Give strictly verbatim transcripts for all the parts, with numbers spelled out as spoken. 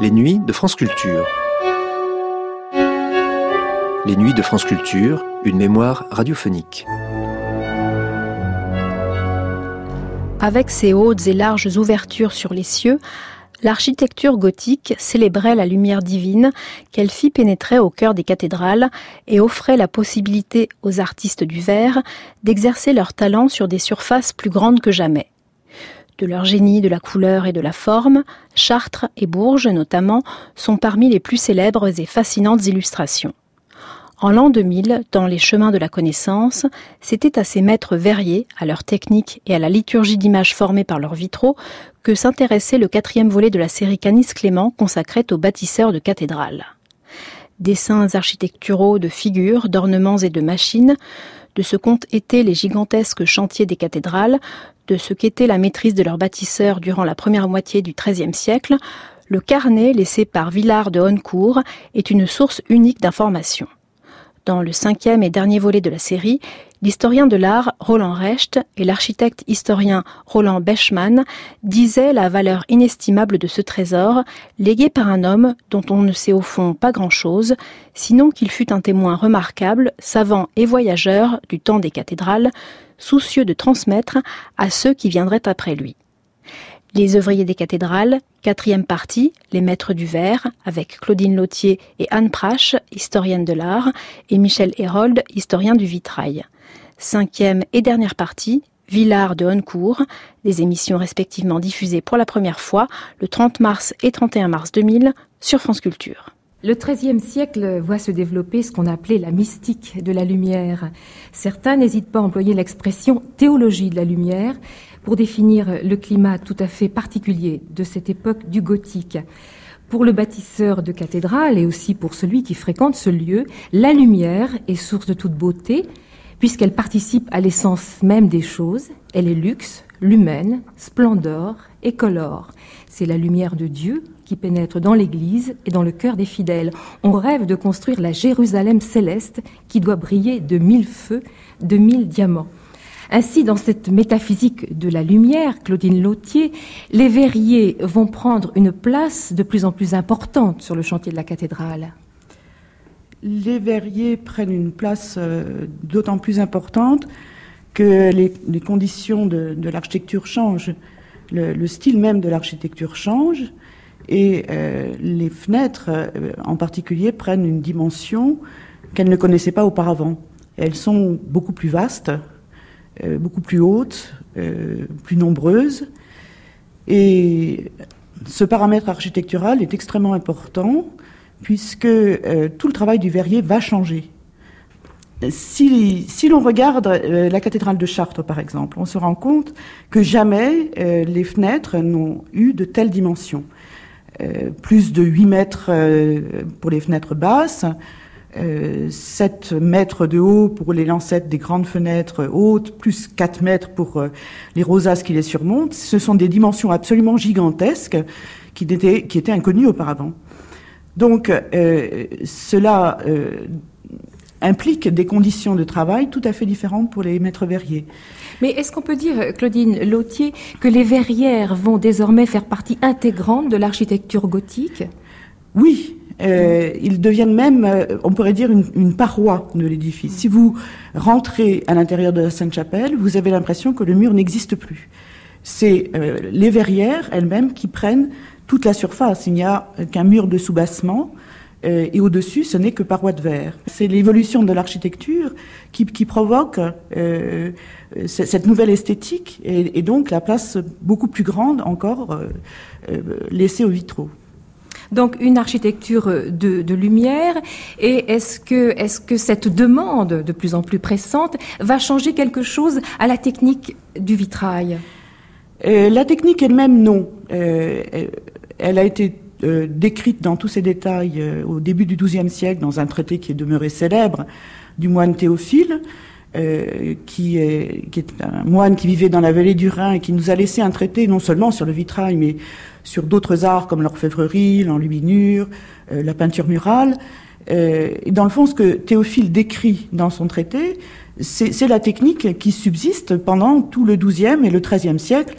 Les nuits de France Culture. Les nuits de France Culture, une mémoire radiophonique. Avec ses hautes et larges ouvertures sur les cieux, l'architecture gothique célébrait la lumière divine qu'elle fit pénétrer au cœur des cathédrales et offrait la possibilité aux artistes du verre d'exercer leur talent sur des surfaces plus grandes que jamais. De leur génie de la couleur et de la forme, Chartres et Bourges, notamment, sont parmi les plus célèbres et fascinantes illustrations. En l'an deux mille, dans les chemins de la connaissance, c'était à ces maîtres verriers, à leur technique et à la liturgie d'images formées par leurs vitraux, que s'intéressait le quatrième volet de la série Canis Clément consacrée aux bâtisseurs de cathédrales. Dessins architecturaux de figures, d'ornements et de machines, de ce qu'ont été les gigantesques chantiers des cathédrales, de ce qu'était la maîtrise de leurs bâtisseurs durant la première moitié du treizième siècle, le carnet laissé par Villard de Honnecourt est une source unique d'informations. Dans le cinquième et dernier volet de la série, l'historien de l'art Roland Recht et l'architecte historien Roland Bechmann disaient la valeur inestimable de ce trésor, légué par un homme dont on ne sait au fond pas grand-chose, sinon qu'il fut un témoin remarquable, savant et voyageur du temps des cathédrales, soucieux de transmettre à ceux qui viendraient après lui. Les œuvriers des cathédrales, quatrième partie, les maîtres du verre, avec Claudine Lautier et Anne Prache, historienne de l'art, et Michel Hérold, historien du vitrail. Cinquième et dernière partie, Villard de Honnecourt, des émissions respectivement diffusées pour la première fois le trente mars et trente et un mars deux mille sur France Culture. Le treizième siècle voit se développer ce qu'on appelait la mystique de la lumière. Certains n'hésitent pas à employer l'expression théologie de la lumière pour définir le climat tout à fait particulier de cette époque du gothique. Pour le bâtisseur de cathédrale et aussi pour celui qui fréquente ce lieu, la lumière est source de toute beauté puisqu'elle participe à l'essence même des choses. Elle est luxe, lumène, splendeur et colore. C'est la lumière de Dieu qui pénètre dans l'Église et dans le cœur des fidèles. On rêve de construire la Jérusalem céleste qui doit briller de mille feux, de mille diamants. Ainsi, dans cette métaphysique de la lumière, Claudine Lautier, les verriers vont prendre une place de plus en plus importante sur le chantier de la cathédrale. Les verriers prennent une place euh, d'autant plus importante que les, les conditions de, de l'architecture changent. Le, le style même de l'architecture change et euh, les fenêtres, euh, en particulier, prennent une dimension qu'elles ne connaissaient pas auparavant. Elles sont beaucoup plus vastes, euh, beaucoup plus hautes, euh, plus nombreuses. Et ce paramètre architectural est extrêmement important puisque euh, tout le travail du verrier va changer. Si, si l'on regarde euh, la cathédrale de Chartres, par exemple, on se rend compte que jamais euh, les fenêtres n'ont eu de telles dimensions. Euh, plus de huit mètres euh, pour les fenêtres basses, euh, sept mètres de haut pour les lancettes des grandes fenêtres hautes, plus quatre mètres pour euh, les rosaces qui les surmontent. Ce sont des dimensions absolument gigantesques qui étaient, qui étaient inconnues auparavant. Donc, euh, cela euh, implique des conditions de travail tout à fait différentes pour les maîtres verriers. Mais est-ce qu'on peut dire, Claudine Lautier, que les verrières vont désormais faire partie intégrante de l'architecture gothique ? Oui, euh, ils deviennent même, euh, on pourrait dire, une, une paroi de l'édifice. Si vous rentrez à l'intérieur de la Sainte-Chapelle, vous avez l'impression que le mur n'existe plus. C'est euh, les verrières elles-mêmes qui prennent toute la surface. Il n'y a qu'un mur de soubassement euh, et au-dessus, ce n'est que parois de verre. C'est l'évolution de l'architecture qui, qui provoque euh, cette nouvelle esthétique et, et donc la place beaucoup plus grande encore euh, euh, laissée aux vitraux. Donc une architecture de, de lumière, et est-ce que, est-ce que cette demande de plus en plus pressante va changer quelque chose à la technique du vitrail ? euh, La technique elle-même, non. Euh, elle a été euh, décrite dans tous ses détails euh, au début du douzième siècle dans un traité qui est demeuré célèbre du moine Théophile, euh, qui, est, qui est un moine qui vivait dans la vallée du Rhin et qui nous a laissé un traité non seulement sur le vitrail, mais sur d'autres arts comme l'orfèvrerie, l'enluminure, euh, la peinture murale. Euh, et dans le fond, ce que Théophile décrit dans son traité, c'est, c'est la technique qui subsiste pendant tout le douzième et le treizième siècle,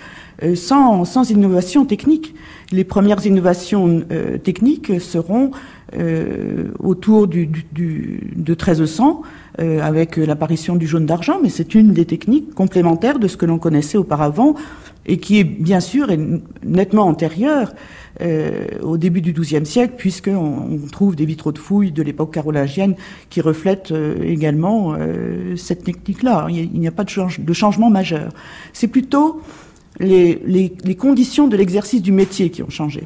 euh, sans, sans innovation technique. Les premières innovations euh, techniques seront euh, autour du, du, du, de treize cents, euh, avec l'apparition du jaune d'argent, mais c'est une des techniques complémentaires de ce que l'on connaissait auparavant et qui est bien sûr nettement antérieure euh, au début du douzième siècle, puisqu'on on trouve des vitraux de fouilles de l'époque carolingienne qui reflètent euh, également euh, cette technique-là. Il n'y a, a pas de, change, de changement majeur. C'est plutôt les, les, les conditions de l'exercice du métier qui ont changé.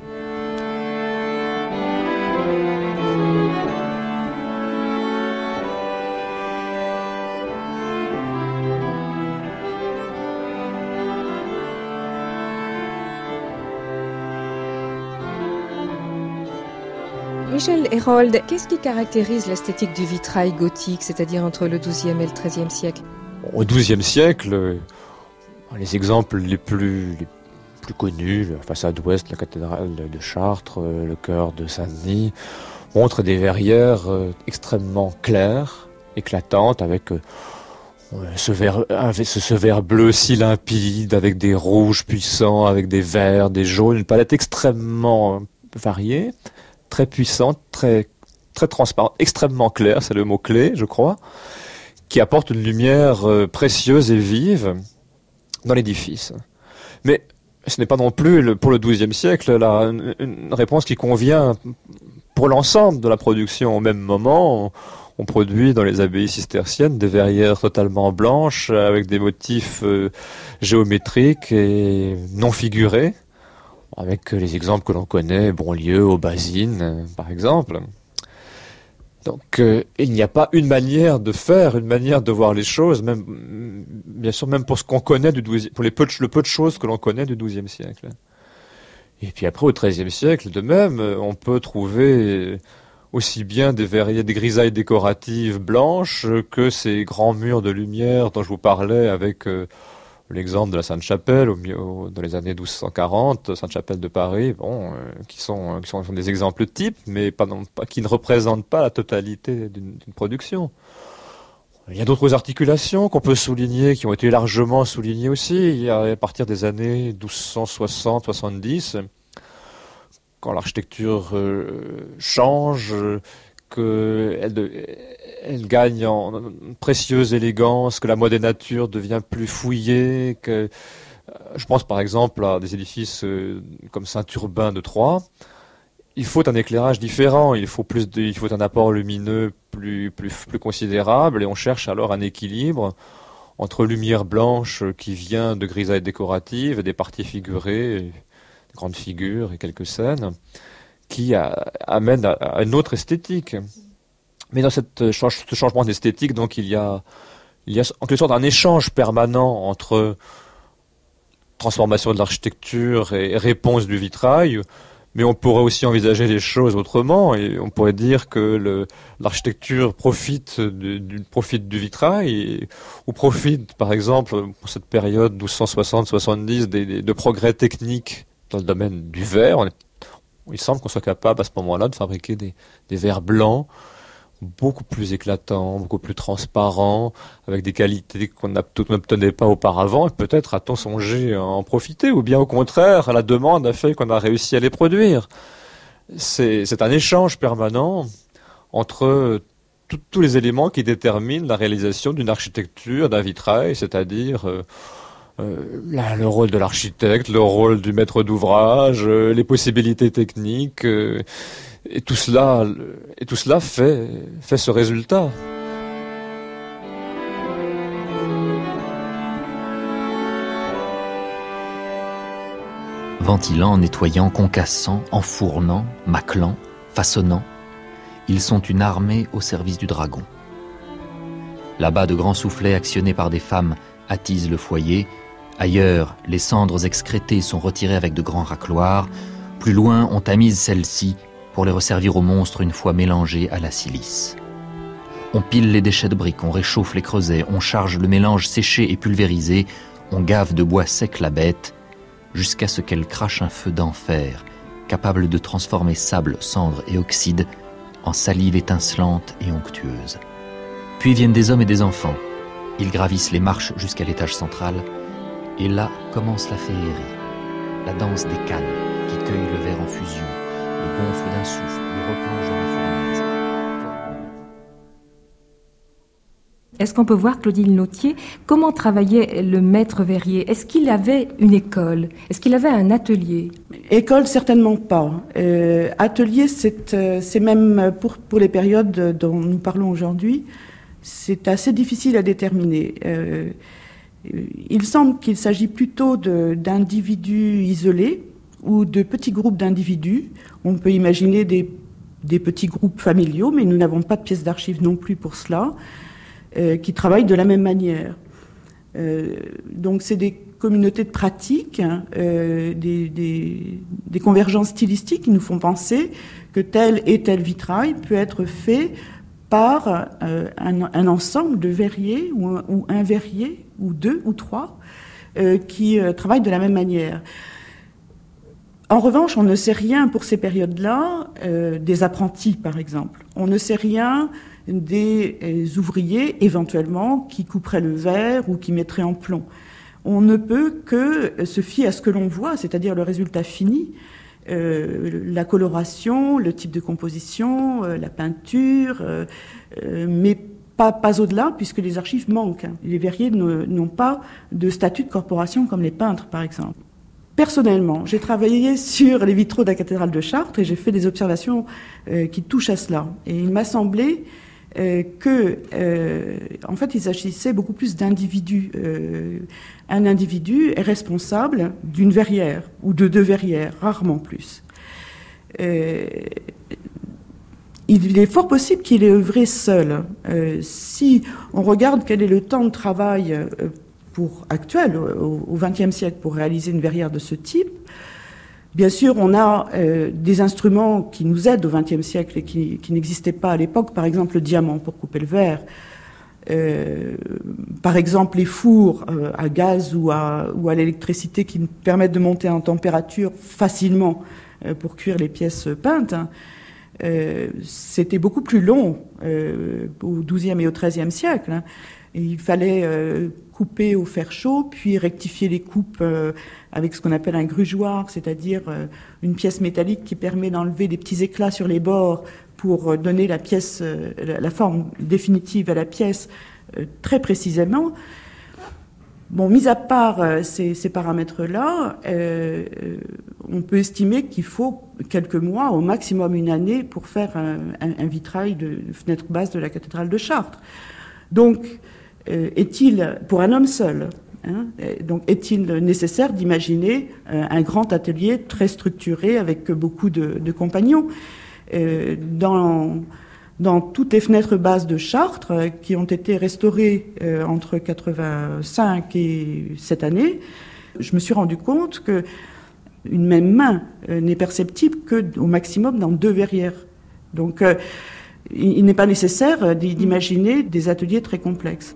Michel Hérold, qu'est-ce qui caractérise l'esthétique du vitrail gothique, c'est-à-dire entre le douzième et le treizième siècle? Au douzième siècle, les exemples les plus, les plus connus, la façade ouest, la cathédrale de Chartres, le chœur de Saint-Denis, montrent des verrières extrêmement claires, éclatantes, avec ce vert, ce vert bleu si limpide, avec des rouges puissants, avec des verts, des jaunes, une palette extrêmement variée, très puissante, très, très transparente, extrêmement claire, c'est le mot clé, je crois, qui apporte une lumière euh, précieuse et vive dans l'édifice. Mais ce n'est pas non plus, le, pour le douzième siècle, là, une, une réponse qui convient pour l'ensemble de la production. Au même moment, on, on produit dans les abbayes cisterciennes des verrières totalement blanches, avec des motifs euh, géométriques et non figurés, avec les exemples que l'on connaît, Bonlieu, Aubazine, euh, par exemple. Donc, euh, il n'y a pas une manière de faire, une manière de voir les choses, même, bien sûr, même pour ce qu'on connaît du douzième, pour les peu de, le peu de choses que l'on connaît du douzième siècle. Et puis après, au treizième siècle, de même, on peut trouver aussi bien des verrières, des grisailles décoratives blanches que ces grands murs de lumière dont je vous parlais avec euh, l'exemple de la Sainte-Chapelle au, au, dans les années douze cent quarante, Sainte-Chapelle de Paris, bon, euh, qui, sont, qui sont des exemples types, mais pas, non, pas, qui ne représentent pas la totalité d'une, d'une production. Il y a d'autres articulations qu'on peut souligner, qui ont été largement soulignées aussi. Il y a, à partir des années douze cent soixante soixante-dix, quand l'architecture euh, change, qu'elle elle gagne en précieuse élégance, que la mode des natures devient plus fouillée, que je pense par exemple à des édifices comme Saint-Urbain de Troyes. Il faut un éclairage différent, il faut plus de, il faut un apport lumineux plus, plus, plus considérable, et on cherche alors un équilibre entre lumière blanche qui vient de grisailles décoratives, des parties figurées, des grandes figures et quelques scènes, qui a, amène à, à une autre esthétique. Mais dans cette, ce changement d'esthétique, donc, il y a, il y a en quelque sorte un échange permanent entre transformation de l'architecture et réponse du vitrail, mais on pourrait aussi envisager les choses autrement, et on pourrait dire que le, l'architecture profite du, du, profite du vitrail, et, ou profite, par exemple, pour cette période douze cent soixante soixante-dix, des, des, de progrès techniques dans le domaine du verre. On est, il semble qu'on soit capable à ce moment-là de fabriquer des, des verres blancs, beaucoup plus éclatants, beaucoup plus transparents, avec des qualités qu'on n'obtenait pas auparavant, et peut-être a-t-on songé à en profiter, ou bien au contraire, la demande a fait qu'on a réussi à les produire. C'est, c'est un échange permanent entre tout, tous les éléments qui déterminent la réalisation d'une architecture, d'un vitrail, c'est-à-dire euh, euh, la, le rôle de l'architecte, le rôle du maître d'ouvrage, euh, les possibilités techniques, euh, Et tout cela, et tout cela fait, fait ce résultat. Ventilant, nettoyant, concassant, enfournant, maclant, façonnant, ils sont une armée au service du dragon. Là-bas, de grands soufflets actionnés par des femmes attisent le foyer. Ailleurs, les cendres excrétées sont retirées avec de grands racloirs. Plus loin, on tamise celles-ci pour les resservir aux monstres une fois mélangés à la silice. On pile les déchets de briques, on réchauffe les creusets, on charge le mélange séché et pulvérisé, on gave de bois sec la bête, jusqu'à ce qu'elle crache un feu d'enfer, capable de transformer sable, cendre et oxyde en salive étincelante et onctueuse. Puis viennent des hommes et des enfants. Ils gravissent les marches jusqu'à l'étage central, et là commence la féerie. la danse des cannes qui cueillent le verre en fusion, le gonfle d'un souffle, le replonge dans la fournaise. Est-ce qu'on peut voir, Claudine Lautier, comment travaillait le maître verrier? Est-ce qu'il avait une école? Est-ce qu'il avait un atelier? École, certainement pas. Euh, atelier, c'est, euh, c'est même pour, pour les périodes dont nous parlons aujourd'hui, c'est assez difficile à déterminer. Euh, il semble qu'il s'agit plutôt de, d'individus isolés ou de petits groupes d'individus. On peut imaginer des, des petits groupes familiaux, mais nous n'avons pas de pièces d'archives non plus pour cela. Euh, qui travaillent de la même manière. Euh, donc c'est des communautés de pratique, hein, euh, des, des, des convergences stylistiques qui nous font penser que tel et tel vitrail peut être fait par euh, un, un ensemble de verriers ou un, ou un verrier ou deux ou trois euh, qui euh, travaillent de la même manière. En revanche, on ne sait rien pour ces périodes-là euh, des apprentis, par exemple. On ne sait rien des euh, ouvriers, éventuellement, qui couperaient le verre ou qui mettraient en plomb. On ne peut que se fier à ce que l'on voit, c'est-à-dire le résultat fini, euh, la coloration, le type de composition, euh, la peinture, euh, euh, mais pas, pas au-delà, puisque les archives manquent. Les verriers ne, n'ont pas de statut de corporation comme les peintres, par exemple. Personnellement, j'ai travaillé sur les vitraux de la cathédrale de Chartres et j'ai fait des observations euh, qui touchent à cela. Et il m'a semblé euh, que, euh, en fait, il s'agissait beaucoup plus d'individus. Euh, un individu est responsable d'une verrière ou de deux verrières, rarement plus. Euh, il est fort possible qu'il ait œuvré seul. Euh, si on regarde quel est le temps de travail euh, pour actuel au vingtième siècle pour réaliser une verrière de ce type. Bien sûr, on a euh, des instruments qui nous aident au vingtième siècle et qui, qui n'existaient pas à l'époque. Par exemple, le diamant pour couper le verre. Euh, par exemple, les fours euh, à gaz ou à, ou à l'électricité qui nous permettent de monter en température facilement euh, pour cuire les pièces peintes. Hein. Euh, c'était beaucoup plus long euh, au douzième et au treizième siècle. Hein. Et il fallait euh, couper au fer chaud, puis rectifier les coupes euh, avec ce qu'on appelle un grugeoir, c'est-à-dire euh, une pièce métallique qui permet d'enlever des petits éclats sur les bords pour euh, donner la pièce, euh, la forme définitive à la pièce euh, très précisément. Bon, mis à part euh, ces, ces paramètres-là, euh, euh, on peut estimer qu'il faut quelques mois, au maximum une année, pour faire un, un, un vitrail de fenêtre basse de la cathédrale de Chartres. Donc, euh, est-il, pour un homme seul, hein, donc est-il nécessaire d'imaginer euh, un grand atelier très structuré avec beaucoup de, de compagnons euh, dans, dans toutes les fenêtres basses de Chartres euh, qui ont été restaurées euh, entre quatre-vingt-cinq et cette année, je me suis rendu compte que une même main euh, n'est perceptible que au maximum dans deux verrières. Donc, euh, il n'est pas nécessaire d'imaginer des ateliers très complexes.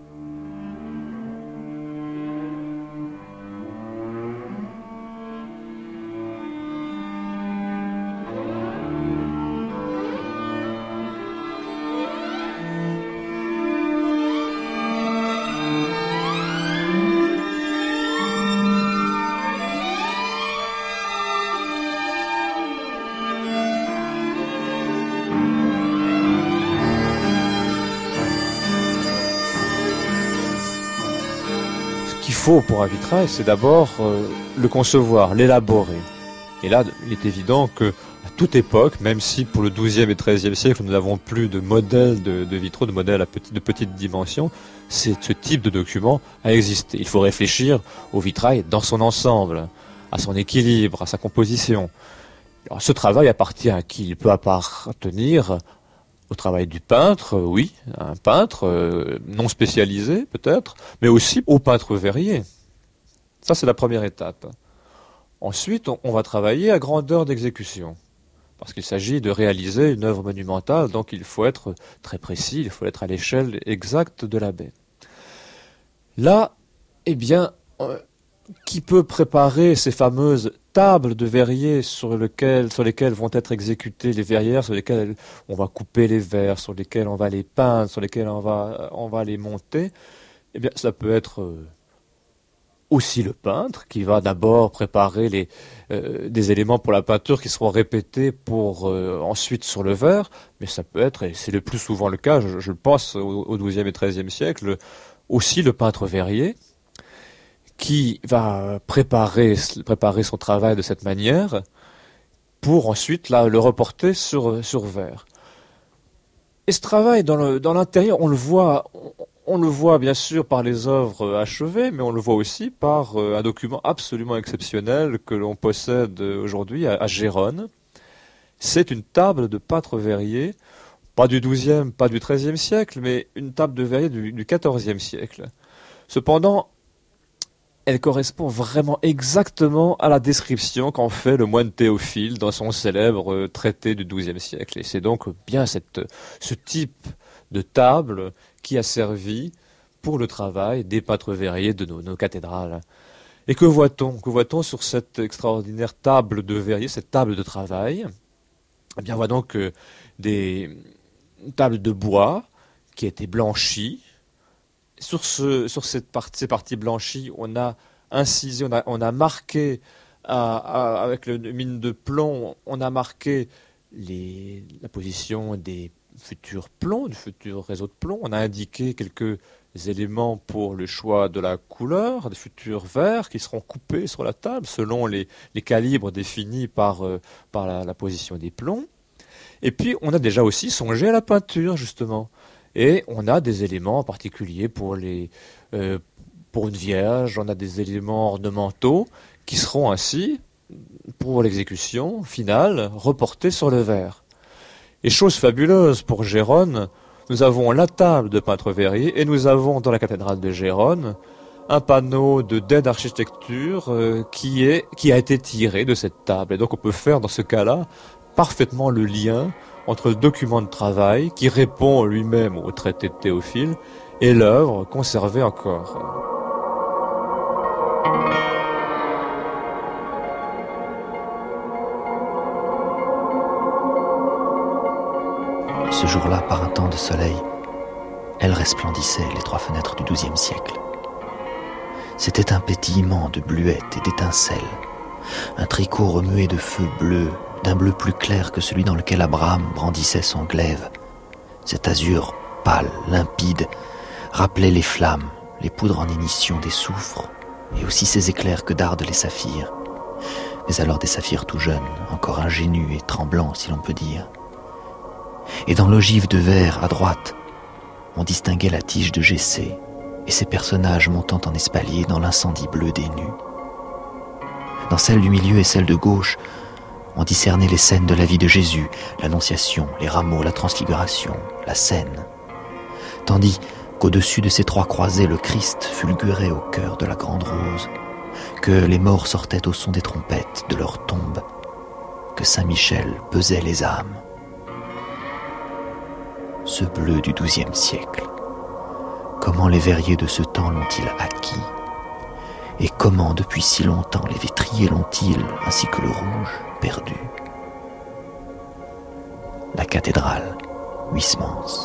Faut pour un vitrail, c'est d'abord euh, le concevoir, l'élaborer. Et là, il est évident que à toute époque, même si pour le douzième et treizième siècle, nous n'avons plus de modèles de, de vitraux, de modèles à petit, de petite dimension, c'est, ce type de document a existé. Il faut réfléchir au vitrail dans son ensemble, à son équilibre, à sa composition. Alors, ce travail appartient à qui? Il peut appartenir au travail du peintre, oui, un peintre euh, non spécialisé peut-être, mais aussi au peintre verrier. Ça, c'est la première étape. Ensuite, on, on va travailler à grandeur d'exécution, parce qu'il s'agit de réaliser une œuvre monumentale, donc il faut être très précis, il faut être à l'échelle exacte de la baie. Là, eh bien, euh, qui peut préparer ces fameuses tables de verrier sur, lequel, sur lesquelles vont être exécutées les verrières, sur lesquelles on va couper les verres, sur lesquelles on va les peindre, sur lesquelles on va, on va les monter? Eh bien, ça peut être euh, aussi le peintre, qui va d'abord préparer les, euh, des éléments pour la peinture qui seront répétés pour euh, ensuite sur le verre, mais ça peut être, et c'est le plus souvent le cas, je, je pense au, au douzième et treizième siècle, aussi le peintre verrier, qui va préparer, préparer son travail de cette manière, pour ensuite là, le reporter sur, sur verre. Et ce travail dans, le, dans l'intérieur, on le voit... On, On le voit bien sûr par les œuvres achevées, mais on le voit aussi par euh, un document absolument exceptionnel que l'on possède aujourd'hui à, à Gérone. C'est une table de peintre verrier, pas du douzième, pas du treizième siècle, mais une table de verrier du, du quatorzième siècle. Cependant, elle correspond vraiment exactement à la description qu'en fait le moine Théophile dans son célèbre traité du douzième siècle. Et c'est donc bien cette, ce type de table qui a servi pour le travail des peintres verriers de nos, nos cathédrales. Et que voit-on Que voit-on sur cette extraordinaire table de verrier, cette table de travail? Eh bien, on voit donc euh, des tables de bois qui étaient blanchies. Sur, ce, sur cette partie, ces parties blanchies, on a incisé, on a, on a marqué, à, à, avec le mine de plomb, on a marqué les, la position des futurs plombs, du futur réseau de plomb. On a indiqué quelques éléments pour le choix de la couleur, des futurs verres qui seront coupés sur la table selon les, les calibres définis par, euh, par la, la position des plombs. Et puis, on a déjà aussi songé à la peinture, justement. Et on a des éléments particuliers pour, les, euh, pour une vierge, on a des éléments ornementaux qui seront ainsi, pour l'exécution finale, reportés sur le verre. Et chose fabuleuse pour Gérone, nous avons la table de peintre verrier et nous avons dans la cathédrale de Gérone un panneau de dais d'architecture euh, qui, est, qui a été tiré de cette table. Et donc on peut faire dans ce cas-là parfaitement le lien entre le document de travail qui répond lui-même au traité de Théophile et l'œuvre conservée encore. Ce jour-là, par un temps de soleil, elles resplendissaient, les trois fenêtres du douzième siècle. C'était un pétillement de bluettes et d'étincelles, un tricot remué de feu bleu, d'un bleu plus clair que celui dans lequel Abraham brandissait son glaive. Cet azur pâle, limpide, rappelait les flammes, les poudres en ignition des soufres, et aussi ces éclairs que dardent les saphirs. Mais alors des saphirs tout jeunes, encore ingénus et tremblants, si l'on peut dire. Et dans l'ogive de verre, à droite, on distinguait la tige de Jessé et ses personnages montant en espalier dans l'incendie bleu des nues. Dans celle du milieu et celle de gauche, on discernait les scènes de la vie de Jésus, l'Annonciation, les rameaux, la Transfiguration, la Seine. Tandis qu'au-dessus de ces trois croisées, le Christ fulgurait au cœur de la grande rose, que les morts sortaient au son des trompettes de leur tombe, que Saint-Michel pesait les âmes. Ce bleu du douzième siècle, comment les verriers de ce temps l'ont-ils acquis? Et comment, depuis si longtemps, les vitriers l'ont-ils, ainsi que le rouge, perdu? La cathédrale, Huysmans.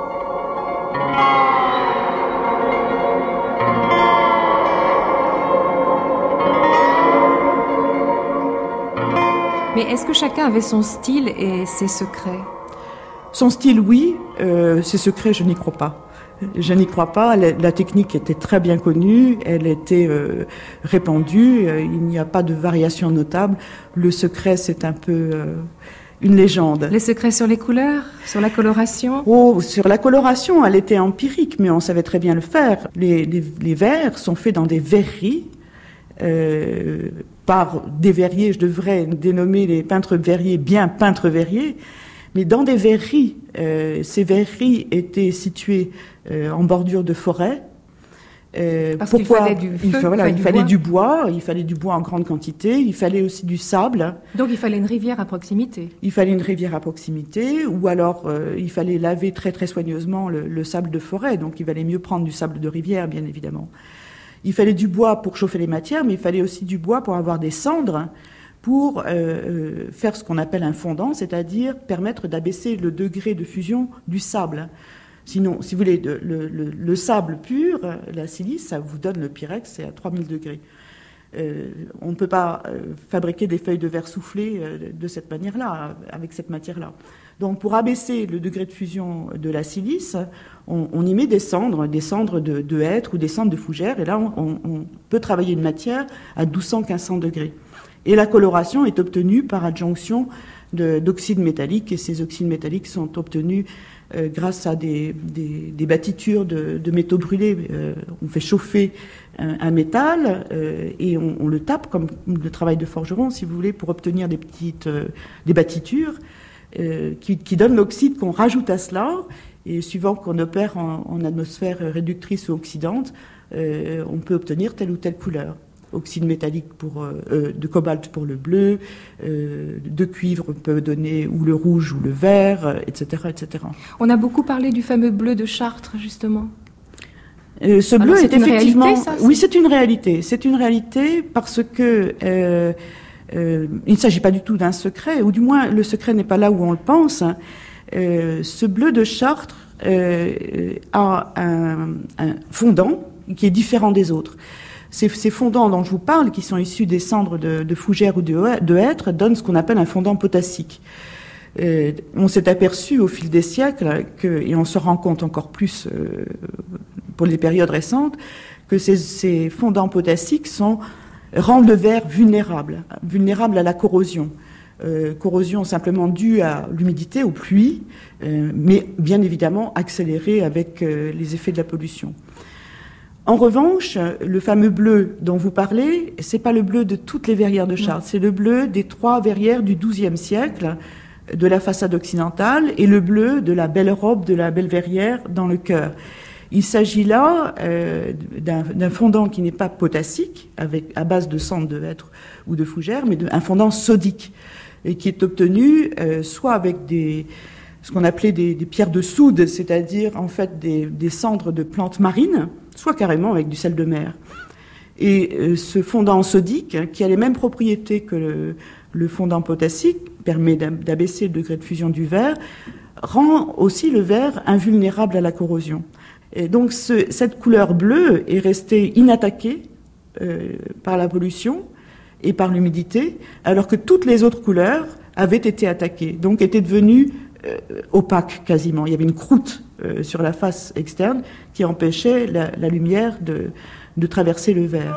Mais est-ce que chacun avait son style et ses secrets? Son style, oui. Euh, ses secrets, je n'y crois pas. Je n'y crois pas. La, la technique était très bien connue, elle était euh, répandue, euh, il n'y a pas de variation notable. Le secret, c'est un peu euh, une légende. Les secrets sur les couleurs, sur la coloration? Oh, sur la coloration, elle était empirique, mais on savait très bien le faire. Les, les, les verres sont faits dans des verreries, euh, par des verriers, je devrais dénommer les peintres verriers bien peintres verriers, mais dans des verreries. Euh, ces verreries étaient situées euh, en bordure de forêt. Euh, Parce pourquoi qu'il fallait du feu, il, fa- voilà, il du fallait bois. du bois, il fallait du bois en grande quantité, il fallait aussi du sable. Donc il fallait une rivière à proximité. Il fallait une rivière à proximité, ou alors euh, il fallait laver très très soigneusement le, le sable de forêt, donc il valait mieux prendre du sable de rivière, bien évidemment. Il fallait du bois pour chauffer les matières, mais il fallait aussi du bois pour avoir des cendres, pour euh, faire ce qu'on appelle un fondant, c'est-à-dire permettre d'abaisser le degré de fusion du sable. Sinon, si vous voulez, le, le, le sable pur, la silice, ça vous donne le pyrex, c'est à trois mille degrés. Euh, on ne peut pas euh, fabriquer des feuilles de verre soufflées euh, de cette manière-là, avec cette matière-là. Donc, pour abaisser le degré de fusion de la silice, on, on y met des cendres, des cendres de, de hêtre ou des cendres de fougère, et là, on, on peut travailler une matière à douze cents à quinze cents degrés. Et la coloration est obtenue par adjonction de, d'oxydes métalliques, et ces oxydes métalliques sont obtenus euh, grâce à des, des, des bâtitures de, de métaux brûlés. Euh, on fait chauffer un, un métal euh, et on, on le tape, comme le travail de forgeron, si vous voulez, pour obtenir des petites euh, des bâtitures euh, qui, qui donnent l'oxyde qu'on rajoute à cela. Et suivant qu'on opère en, en atmosphère réductrice ou oxydante, euh, on peut obtenir telle ou telle couleur. Oxyde métallique pour, euh, de cobalt pour le bleu, euh, de cuivre peut donner ou le rouge ou le vert, et cetera, et cetera. On a beaucoup parlé du fameux bleu de Chartres, justement. Euh, ce bleu Alors, c'est est effectivement... Réalité, ça, c'est... Oui, c'est une réalité. C'est une réalité parce que euh, euh, il ne s'agit pas du tout d'un secret, ou du moins le secret n'est pas là où on le pense. Hein. Euh, ce bleu de Chartres euh, a un, un fondant qui est différent des autres. Ces, ces fondants dont je vous parle, qui sont issus des cendres de, de fougère ou de, de hêtre, donnent ce qu'on appelle un fondant potassique. Euh, on s'est aperçu au fil des siècles, que, et on se rend compte encore plus euh, pour les périodes récentes, que ces, ces fondants potassiques sont, rendent le verre vulnérable, vulnérable à la corrosion. Euh, corrosion simplement due à l'humidité, aux pluies, euh, mais bien évidemment accélérée avec euh, les effets de la pollution. En revanche, le fameux bleu dont vous parlez, c'est pas le bleu de toutes les verrières de Chartres, c'est le bleu des trois verrières du douzième siècle, de la façade occidentale, et le bleu de la belle robe de la belle verrière dans le chœur. Il s'agit là euh, d'un, d'un fondant qui n'est pas potassique, avec, à base de cendres de hêtre ou de fougère, mais d'un fondant sodique, et qui est obtenu euh, soit avec des... ce qu'on appelait des, des pierres de soude, c'est-à-dire en fait des, des cendres de plantes marines, soit carrément avec du sel de mer. Et euh, ce fondant sodique, hein, qui a les mêmes propriétés que le, le fondant potassique, permet d'abaisser le degré de fusion du verre, rend aussi le verre invulnérable à la corrosion. Et donc ce, cette couleur bleue est restée inattaquée euh, par la pollution et par l'humidité, alors que toutes les autres couleurs avaient été attaquées, donc étaient devenues euh, opaques quasiment. Il y avait une croûte euh, sur la face externe qui empêchait la, la lumière de, de traverser le verre.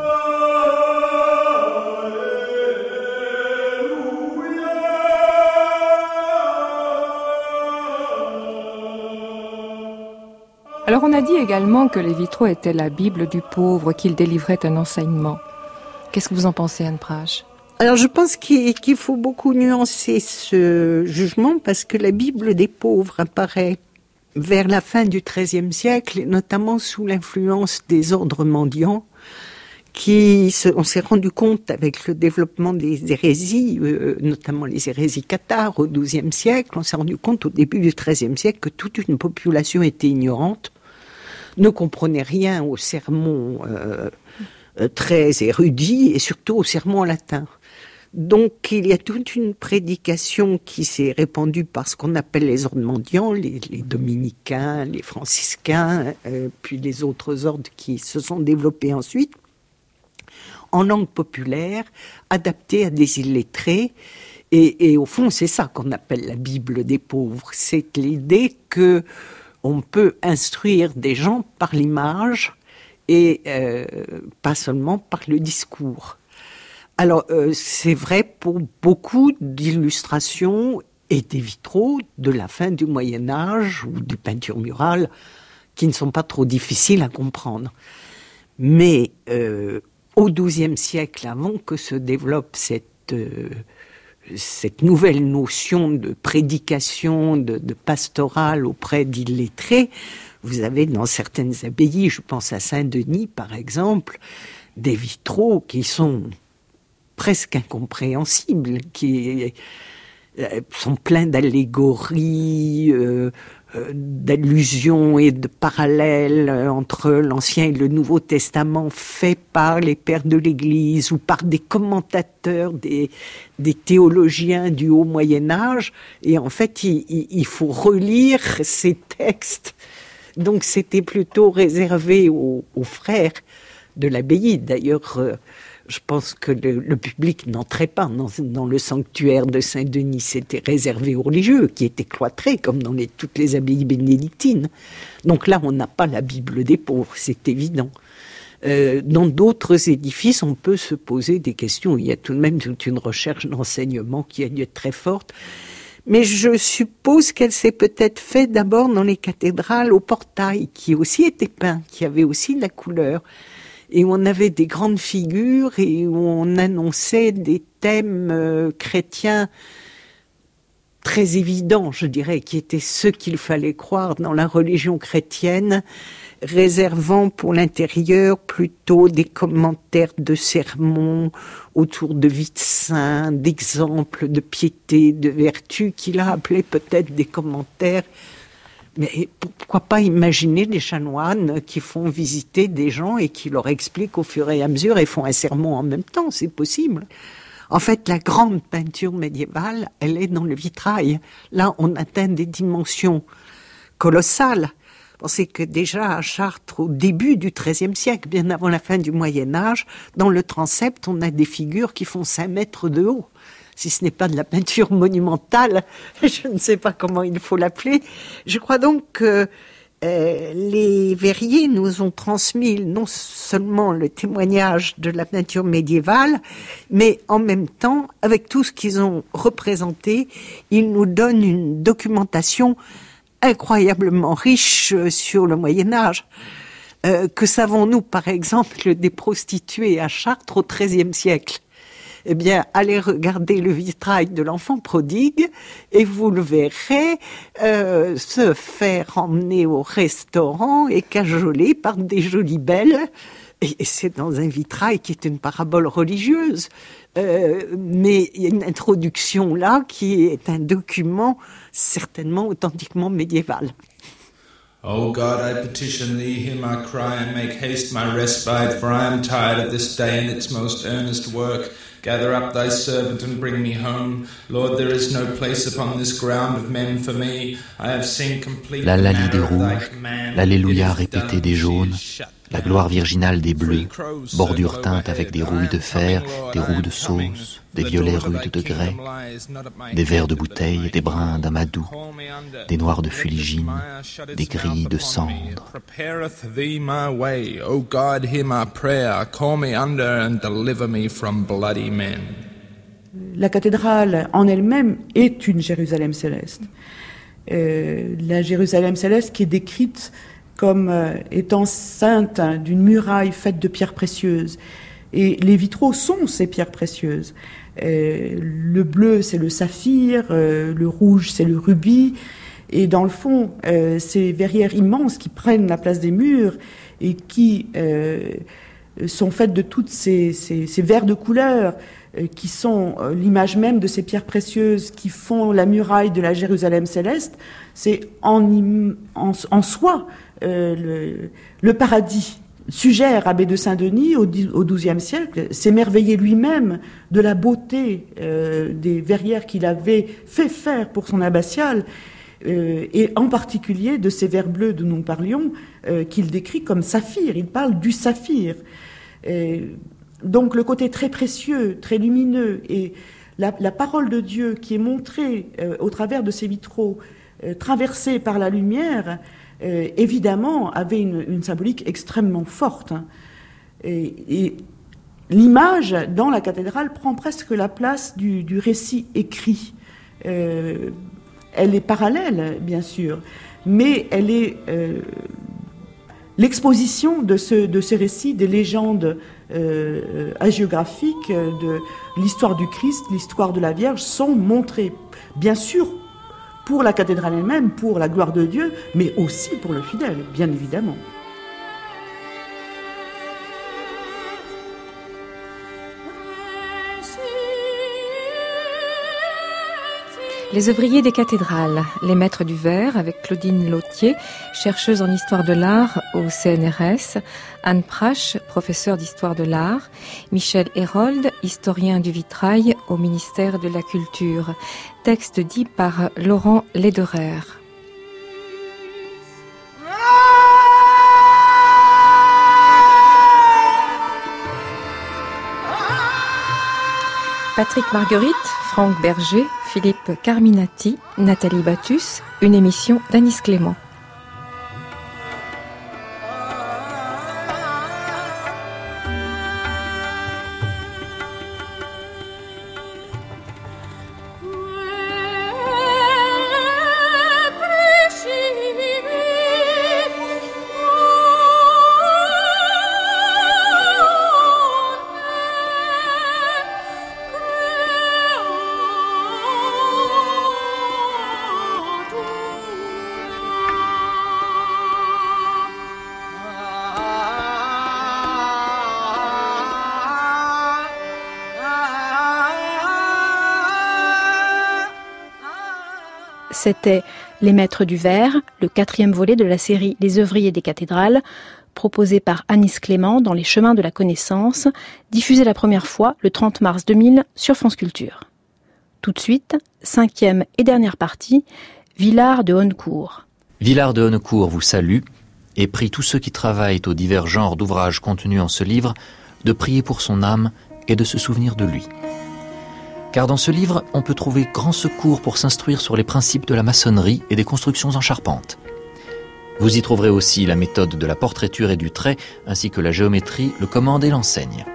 Alors on a dit également que les vitraux étaient la Bible du pauvre, qu'ils délivraient un enseignement. Qu'est-ce que vous en pensez, Anne Prache ? Alors je pense qu'il, qu'il faut beaucoup nuancer ce jugement parce que la Bible des pauvres apparaît vers la fin du treizième siècle, et notamment sous l'influence des ordres mendiants, qui se, on s'est rendu compte avec le développement des hérésies, euh, notamment les hérésies cathares au douzième siècle, on s'est rendu compte au début du treizième siècle que toute une population était ignorante, ne comprenait rien aux sermons euh, euh, très érudits et surtout aux sermons en latin. Donc il y a toute une prédication qui s'est répandue par ce qu'on appelle les ordres mendiants, les, les dominicains, les franciscains, euh, puis les autres ordres qui se sont développés ensuite, en langue populaire, adaptée à des illettrés. Et, et au fond, c'est ça qu'on appelle la Bible des pauvres. C'est l'idée que on peut instruire des gens par l'image et euh, pas seulement par le discours. Alors, euh, c'est vrai pour beaucoup d'illustrations et des vitraux de la fin du Moyen-Âge ou des peintures murales qui ne sont pas trop difficiles à comprendre. Mais euh, au douzième siècle, avant que se développe cette, euh, cette nouvelle notion de prédication, de, de pastorale auprès d'illettrés, vous avez dans certaines abbayes, je pense à Saint-Denis par exemple, des vitraux qui sont presque incompréhensibles, qui euh, sont pleins d'allégories, euh, euh, d'allusions et de parallèles entre l'Ancien et le Nouveau Testament faits par les pères de l'Église ou par des commentateurs, des, des théologiens du Haut Moyen-Âge. Et en fait, il, il, il faut relire ces textes Donc c'était plutôt réservé aux, aux frères de l'abbaye. D'ailleurs, euh, je pense que le, le public n'entrait pas dans, dans le sanctuaire de Saint-Denis. C'était réservé aux religieux, qui étaient cloîtrés, comme dans les, toutes les abbayes bénédictines. Donc là, on n'a pas la Bible des pauvres, c'est évident. Euh, dans d'autres édifices, on peut se poser des questions. Il y a tout de même toute une recherche d'enseignement qui a dû être très forte. Mais je suppose qu'elle s'est peut-être faite d'abord dans les cathédrales au portail, qui aussi étaient peints, qui avaient aussi de la couleur. Et où on avait des grandes figures et où on annonçait des thèmes euh, chrétiens très évidents, je dirais, qui étaient ceux qu'il fallait croire dans la religion chrétienne, réservant pour l'intérieur plutôt des commentaires de sermons autour de vies de saints, d'exemples de piété, de vertu, qu'il a appelé peut-être des commentaires. Mais pourquoi pas imaginer des chanoines qui font visiter des gens et qui leur expliquent au fur et à mesure et font un sermon en même temps, c'est possible. En fait, la grande peinture médiévale, elle est dans le vitrail. Là, on atteint des dimensions colossales. Pensez que déjà à Chartres, au début du treizième siècle, bien avant la fin du Moyen-Âge, dans le transept, on a des figures qui font cinq mètres de haut. Si ce n'est pas de la peinture monumentale, je ne sais pas comment il faut l'appeler. Je crois donc que euh, les verriers nous ont transmis non seulement le témoignage de la peinture médiévale, mais en même temps, avec tout ce qu'ils ont représenté, ils nous donnent une documentation incroyablement riche sur le Moyen-Âge. Euh, que savons-nous, par exemple, des prostituées à Chartres au treizième siècle ? Eh bien, allez regarder le vitrail de l'enfant prodigue et vous le verrez euh, se faire emmener au restaurant et cajoler par des jolies belles. Et, et c'est dans un vitrail qui est une parabole religieuse. Euh, mais il y a une introduction là qui est un document certainement authentiquement médiéval. O God, I petition thee, hear my cry, and make haste my respite, for I am tired of this day and its most earnest work. Gather up thy servant and bring me home. Lord, there is no place upon this ground of men for me. I have seen complete La lalie des rouges, l'alléluia répété des jaunes, la gloire virginale des bleus, bordure teinte avec des rouilles de fer, des roues de sauce, des violets rudes de grès, des verts de bouteille, des brins d'amadou, des noirs de fuligine, des grilles de cendre. O God, hear my prayer, call me under and deliver me from bloody men. La cathédrale en elle-même est une Jérusalem céleste. Euh, la Jérusalem céleste qui est décrite comme euh, étant ceinte d'une muraille faite de pierres précieuses. Et les vitraux sont ces pierres précieuses. Euh, le bleu, c'est le saphir, euh, le rouge, c'est le rubis. Et dans le fond, euh, ces verrières immenses qui prennent la place des murs et qui euh, sont faites de toutes ces, ces, ces verres de couleur euh, qui sont euh, l'image même de ces pierres précieuses qui font la muraille de la Jérusalem céleste, c'est en, en, en soi euh, le, le paradis. Suger, abbé de Saint-Denis, au douzième siècle, s'émerveillait lui-même de la beauté euh, des verrières qu'il avait fait faire pour son abbatiale, euh, et en particulier de ces verres bleus dont nous parlions, euh, qu'il décrit comme saphir. Il parle du saphir. Et donc le côté très précieux, très lumineux, et la, la parole de Dieu qui est montrée euh, au travers de ces vitraux, euh, traversée par la lumière, Euh, évidemment, avait une, une symbolique extrêmement forte. Hein. Et, et l'image dans la cathédrale prend presque la place du, du récit écrit. Euh, elle est parallèle, bien sûr, mais elle est euh, l'exposition de, ce, de ces récits, des légendes euh, hagiographiques de l'histoire du Christ, l'histoire de la Vierge, sont montrées, bien sûr, pour la cathédrale elle-même, pour la gloire de Dieu, mais aussi pour le fidèle, bien évidemment. Les ouvriers des cathédrales, les maîtres du verre avec Claudine Lautier, chercheuse en histoire de l'art au C N R S, Anne Prache, professeure d'histoire de l'art, Michel Hérold, historien du vitrail au ministère de la Culture. Texte dit par Laurent Lederer. Ah! Patrick Marguerite, Franck Berger, Philippe Carminati, Nathalie Battus, une émission d'Anis Clément. C'était Les Maîtres du Vers, le quatrième volet de la série Les œuvriers des cathédrales, proposé par Anis Clément dans Les Chemins de la Connaissance, diffusé la première fois le trente mars deux mille sur France Culture. Tout de suite, cinquième et dernière partie, Villard de Honnecourt. Villard de Honnecourt vous salue et prie tous ceux qui travaillent aux divers genres d'ouvrages contenus en ce livre de prier pour son âme et de se souvenir de lui. Car dans ce livre, on peut trouver grand secours pour s'instruire sur les principes de la maçonnerie et des constructions en charpente. Vous y trouverez aussi la méthode de la portraiture et du trait, ainsi que la géométrie, le commande et l'enseigne.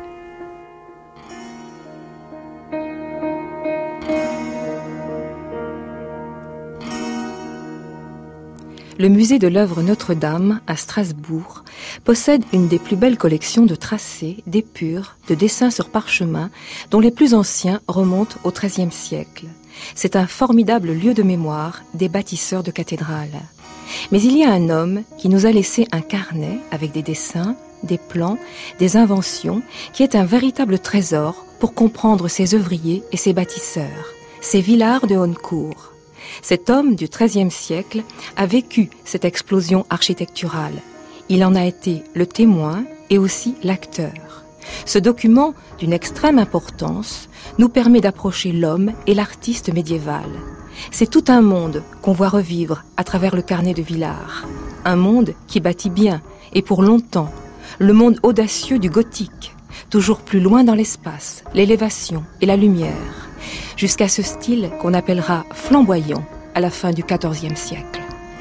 Le musée de l'œuvre Notre-Dame, à Strasbourg, possède une des plus belles collections de tracés, d'épures, de dessins sur parchemin, dont les plus anciens remontent au treizième siècle. C'est un formidable lieu de mémoire des bâtisseurs de cathédrales. Mais il y a un homme qui nous a laissé un carnet avec des dessins, des plans, des inventions, qui est un véritable trésor pour comprendre ses œuvriers et ses bâtisseurs. C'est Villard de Honnecourt. Cet homme du treizième siècle a vécu cette explosion architecturale. Il en a été le témoin et aussi l'acteur. Ce document, d'une extrême importance, nous permet d'approcher l'homme et l'artiste médiéval. C'est tout un monde qu'on voit revivre à travers le carnet de Villard. Un monde qui bâtit bien et pour longtemps. Le monde audacieux du gothique, toujours plus loin dans l'espace, l'élévation et la lumière. Jusqu'à ce style qu'on appellera flamboyant à la fin du quatorzième siècle.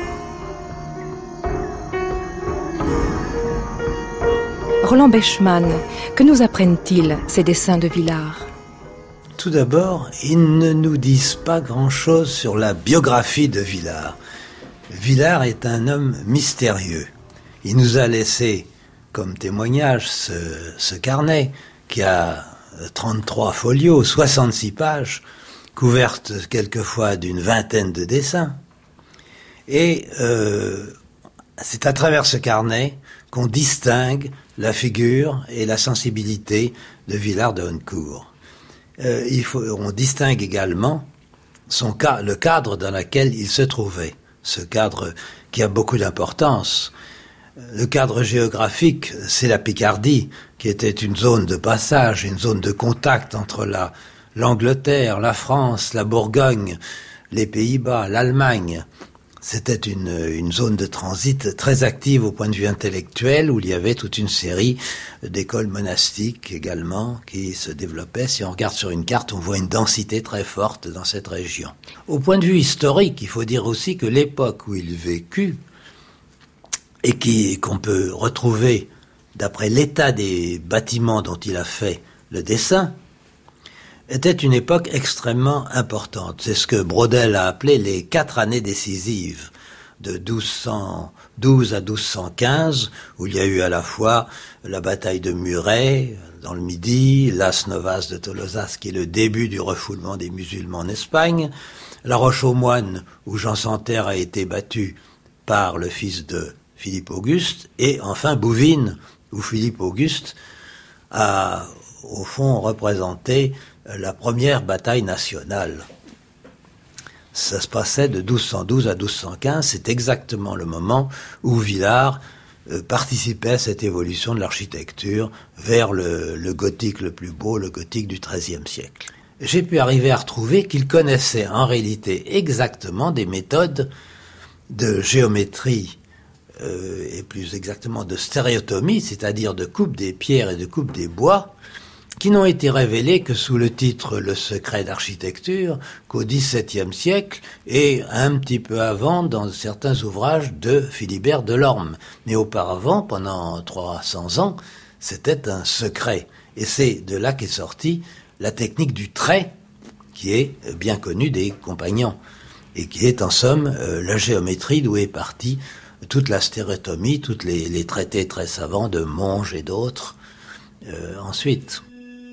Roland Bechmann, que nous apprennent-ils ces dessins de Villard ? Tout d'abord, ils ne nous disent pas grand-chose sur la biographie de Villard. Villard est un homme mystérieux. Il nous a laissé comme témoignage ce, ce carnet qui a trente-trois folios, soixante-six pages, couvertes quelquefois d'une vingtaine de dessins. Et euh, c'est à travers ce carnet qu'on distingue la figure et la sensibilité de Villard de Honnecourt. Euh, il faut, on distingue également son cas, le cadre dans lequel il se trouvait, ce cadre qui a beaucoup d'importance. Le cadre géographique, c'est la Picardie, qui était une zone de passage, une zone de contact entre la, l'Angleterre, la France, la Bourgogne, les Pays-Bas, l'Allemagne. C'était une, une zone de transit très active au point de vue intellectuel, où il y avait toute une série d'écoles monastiques également qui se développaient. Si on regarde sur une carte, on voit une densité très forte dans cette région. Au point de vue historique, il faut dire aussi que l'époque où il vécut, et qui, qu'on peut retrouver d'après l'état des bâtiments dont il a fait le dessin, était une époque extrêmement importante. C'est ce que Braudel a appelé les quatre années décisives, de douze cent douze à douze cent quinze, où il y a eu à la fois la bataille de Muret, dans le Midi, Las Novas de Tolosas, qui est le début du refoulement des musulmans en Espagne, La Roche-aux-Moines, où Jean Santerre a été battu par le fils de Philippe Auguste, et enfin Bouvines, où Philippe Auguste a, au fond, représenté la première bataille nationale. Ça se passait de douze cent douze à douze cent quinze, c'est exactement le moment où Villard euh, participait à cette évolution de l'architecture vers le, le gothique le plus beau, le gothique du treizième siècle. J'ai pu arriver à retrouver qu'il connaissait en réalité exactement des méthodes de géométrie Euh, et plus exactement de stéréotomie, c'est-à-dire de coupe des pierres et de coupe des bois, qui n'ont été révélés que sous le titre « Le secret d'architecture » qu'au dix-septième siècle et un petit peu avant dans certains ouvrages de Philibert Delorme. Mais auparavant, pendant trois cents ans, c'était un secret. Et c'est de là qu'est sortie la technique du trait, qui est bien connue des compagnons, et qui est en somme euh, la géométrie d'où est partie toute la stéréotomie, tous les, les traités très savants de Monge et d'autres euh, ensuite.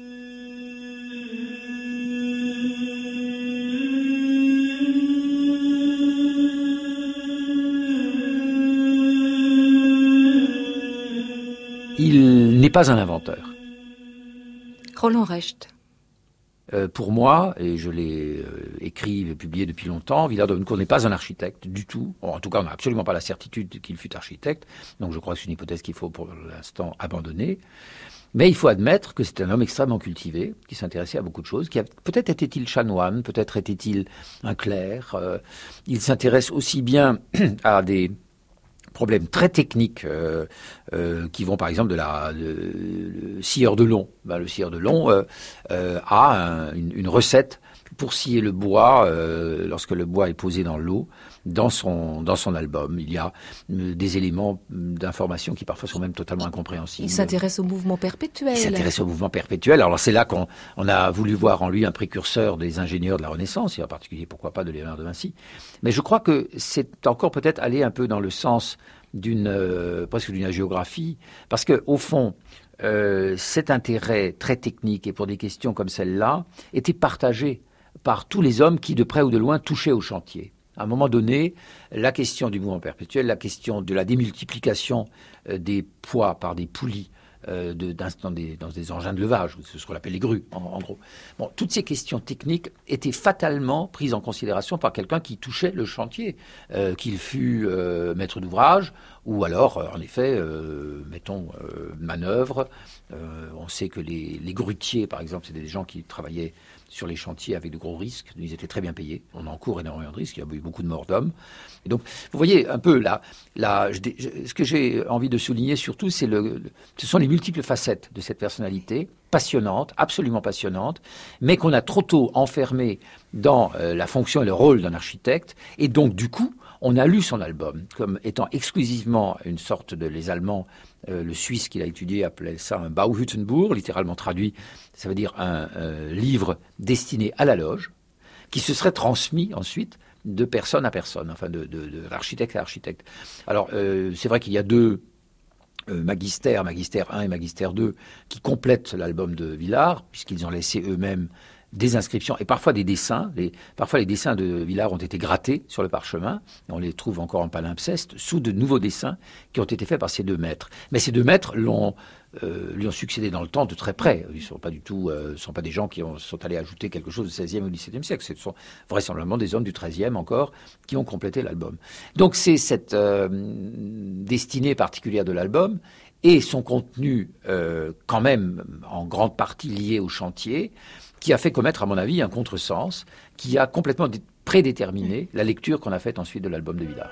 Il n'est pas un inventeur. Roland Recht. Euh, pour moi, et je l'ai euh, écrit et publié depuis longtemps, Villard de Honnecourt n'est pas un architecte du tout. Bon, en tout cas, on n'a absolument pas la certitude qu'il fut architecte. Donc je crois que c'est une hypothèse qu'il faut pour l'instant abandonner. Mais il faut admettre que c'est un homme extrêmement cultivé, qui s'intéressait à beaucoup de choses. Qui a, peut-être était-il chanoine, peut-être était-il un clerc. Euh, il s'intéresse aussi bien à des problèmes très techniques euh, euh, qui vont par exemple de la de, le scieur de long. Ben, le scieur de long euh, euh, a un, une, une recette pour scier le bois euh, lorsque le bois est posé dans l'eau. Dans son, dans son album, il y a euh, des éléments d'information qui parfois sont même totalement incompréhensibles. Il s'intéresse au mouvement perpétuel. Il s'intéresse au mouvement perpétuel. Alors c'est là qu'on on a voulu voir en lui un précurseur des ingénieurs de la Renaissance, et en particulier, pourquoi pas, de Léonard de Vinci. Mais je crois que c'est encore peut-être aller un peu dans le sens d'une euh, presque d'une hagiographie, parce que au fond, euh, cet intérêt très technique et pour des questions comme celle-là était partagé par tous les hommes qui, de près ou de loin, touchaient au chantier. À un moment donné, la question du mouvement perpétuel, la question de la démultiplication euh, des poids par des poulies euh, de, dans, dans, des, dans des engins de levage, c'est ce qu'on appelle les grues, en, en gros. Bon, toutes ces questions techniques étaient fatalement prises en considération par quelqu'un qui touchait le chantier, euh, qu'il fût euh, maître d'ouvrage ou alors, euh, en effet, euh, mettons, euh, manœuvre. Euh, on sait que les, les grutiers, par exemple, c'était des gens qui travaillaient sur les chantiers avec de gros risques. Ils étaient très bien payés. On encourt énormément de risques. Il y a eu beaucoup de morts d'hommes. Et donc, vous voyez un peu là, là je, je, ce que j'ai envie de souligner surtout, c'est le, ce sont les multiples facettes de cette personnalité passionnante, absolument passionnante, mais qu'on a trop tôt enfermée dans euh, la fonction et le rôle d'un architecte. Et donc, du coup, on a lu son album comme étant exclusivement une sorte de... Les Allemands, euh, le Suisse qu'il a étudié appelait ça un Bauhüttenbuch, littéralement traduit, ça veut dire un euh, livre destiné à la loge, qui se serait transmis ensuite de personne à personne, enfin de, de, de l'architecte à architecte. Alors, euh, c'est vrai qu'il y a deux euh, magistères, magistère un et magistère deux, qui complètent l'album de Villard, puisqu'ils ont laissé eux-mêmes des inscriptions et parfois des dessins. Les, parfois les dessins de Villard ont été grattés sur le parchemin, et on les trouve encore en palimpseste, sous de nouveaux dessins qui ont été faits par ces deux maîtres. Mais ces deux maîtres l'ont, euh, lui ont succédé dans le temps de très près. Ils ne sont pas du tout, euh, sont pas des gens qui ont, sont allés ajouter quelque chose du seizième ou du dix-septième siècle. Ce sont vraisemblablement des hommes du treizième encore qui ont complété l'album. Donc c'est cette euh, destinée particulière de l'album et son contenu euh, quand même en grande partie lié au chantier, qui a fait commettre, à mon avis, un contresens, qui a complètement prédéterminé la lecture qu'on a faite ensuite de l'album de Villard.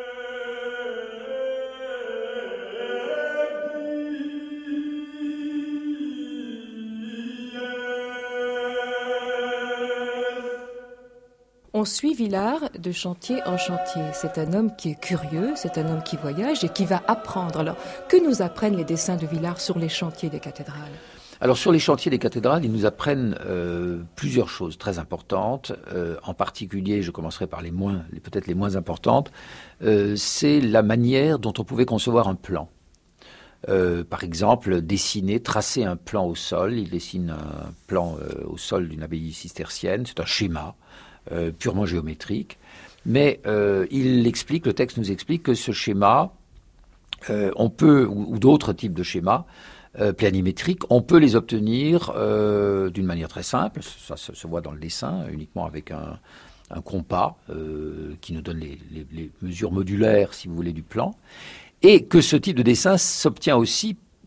On suit Villard de chantier en chantier. C'est un homme qui est curieux, c'est un homme qui voyage et qui va apprendre. Alors, que nous apprennent les dessins de Villard sur les chantiers des cathédrales ? Alors sur les chantiers des cathédrales, ils nous apprennent euh, plusieurs choses très importantes. Euh, en particulier, je commencerai par les moins, les, peut-être les moins importantes. Euh, c'est la manière dont on pouvait concevoir un plan. Euh, par exemple, dessiner, tracer un plan au sol. Il dessine un plan euh, au sol d'une abbaye cistercienne. C'est un schéma euh, purement géométrique. Mais euh, il explique, le texte nous explique que ce schéma, euh, on peut, ou, ou d'autres types de schémas, Euh, planimétriques, on peut les obtenir euh, d'une manière très simple, ça, ça se voit dans le dessin, uniquement avec un, un compas euh, qui nous donne les, les, les mesures modulaires, si vous voulez, du plan, et que ce type de dessin s'obtient aussi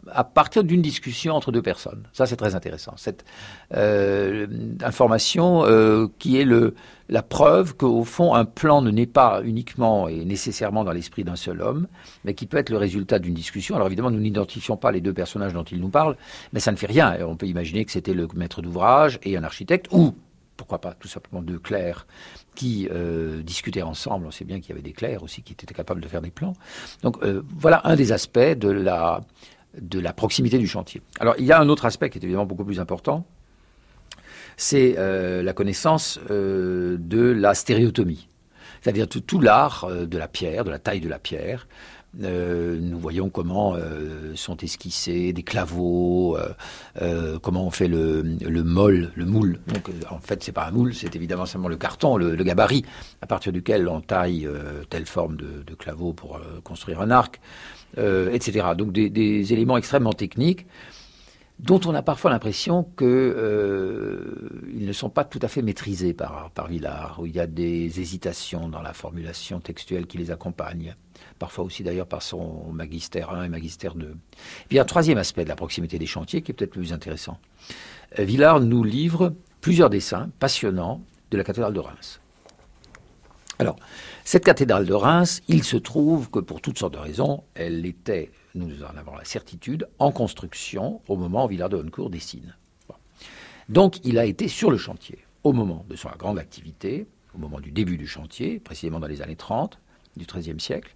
à partir d'une discussion entre deux personnes. Ça, c'est très intéressant. Cette euh, information euh, qui est le, la preuve qu'au fond, un plan ne naît pas uniquement et nécessairement dans l'esprit d'un seul homme, mais qui peut être le résultat d'une discussion. Alors évidemment, nous n'identifions pas les deux personnages dont il nous parle, mais ça ne fait rien. On peut imaginer que c'était le maître d'ouvrage et un architecte, ou pourquoi pas tout simplement deux clercs qui euh, discutaient ensemble. On sait bien qu'il y avait des clercs aussi qui étaient capables de faire des plans. Donc euh, voilà un des aspects de la... de la proximité du chantier. Alors, il y a un autre aspect qui est évidemment beaucoup plus important, c'est euh, la connaissance euh, de la stéréotomie, c'est-à-dire tout, tout l'art euh, de la pierre, de la taille de la pierre. Euh, nous voyons comment euh, sont esquissés des claveaux, euh, euh, comment on fait le, le molle, le moule. Donc, euh, en fait, c'est pas un moule, c'est évidemment seulement le carton, le, le gabarit, à partir duquel on taille euh, telle forme de, de claveau pour euh, construire un arc. Euh, et cetera. Donc des, des éléments extrêmement techniques dont on a parfois l'impression qu'ils euh, ne sont pas tout à fait maîtrisés par, par Villard, où il y a des hésitations dans la formulation textuelle qui les accompagne, parfois aussi d'ailleurs par son Magister un et Magister deux. Et puis un troisième aspect de la proximité des chantiers qui est peut-être le plus intéressant. Euh, Villard nous livre plusieurs dessins passionnants de la cathédrale de Reims. Alors, cette cathédrale de Reims, il se trouve que pour toutes sortes de raisons, elle était, nous en avons la certitude, en construction au moment où Villard de Honnecourt dessine. Bon. Donc, il a été sur le chantier au moment de sa grande activité, au moment du début du chantier, précisément dans les années trente du treizième siècle.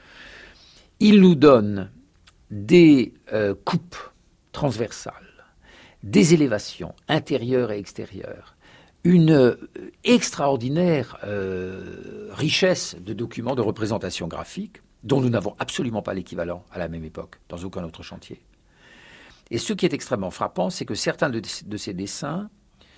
Il nous donne des euh, coupes transversales, des élévations intérieures et extérieures, une euh, extraordinaire euh, richesse de documents de représentation graphique dont nous n'avons absolument pas l'équivalent à la même époque dans aucun autre chantier. Et ce qui est extrêmement frappant, c'est que certains de, de ces dessins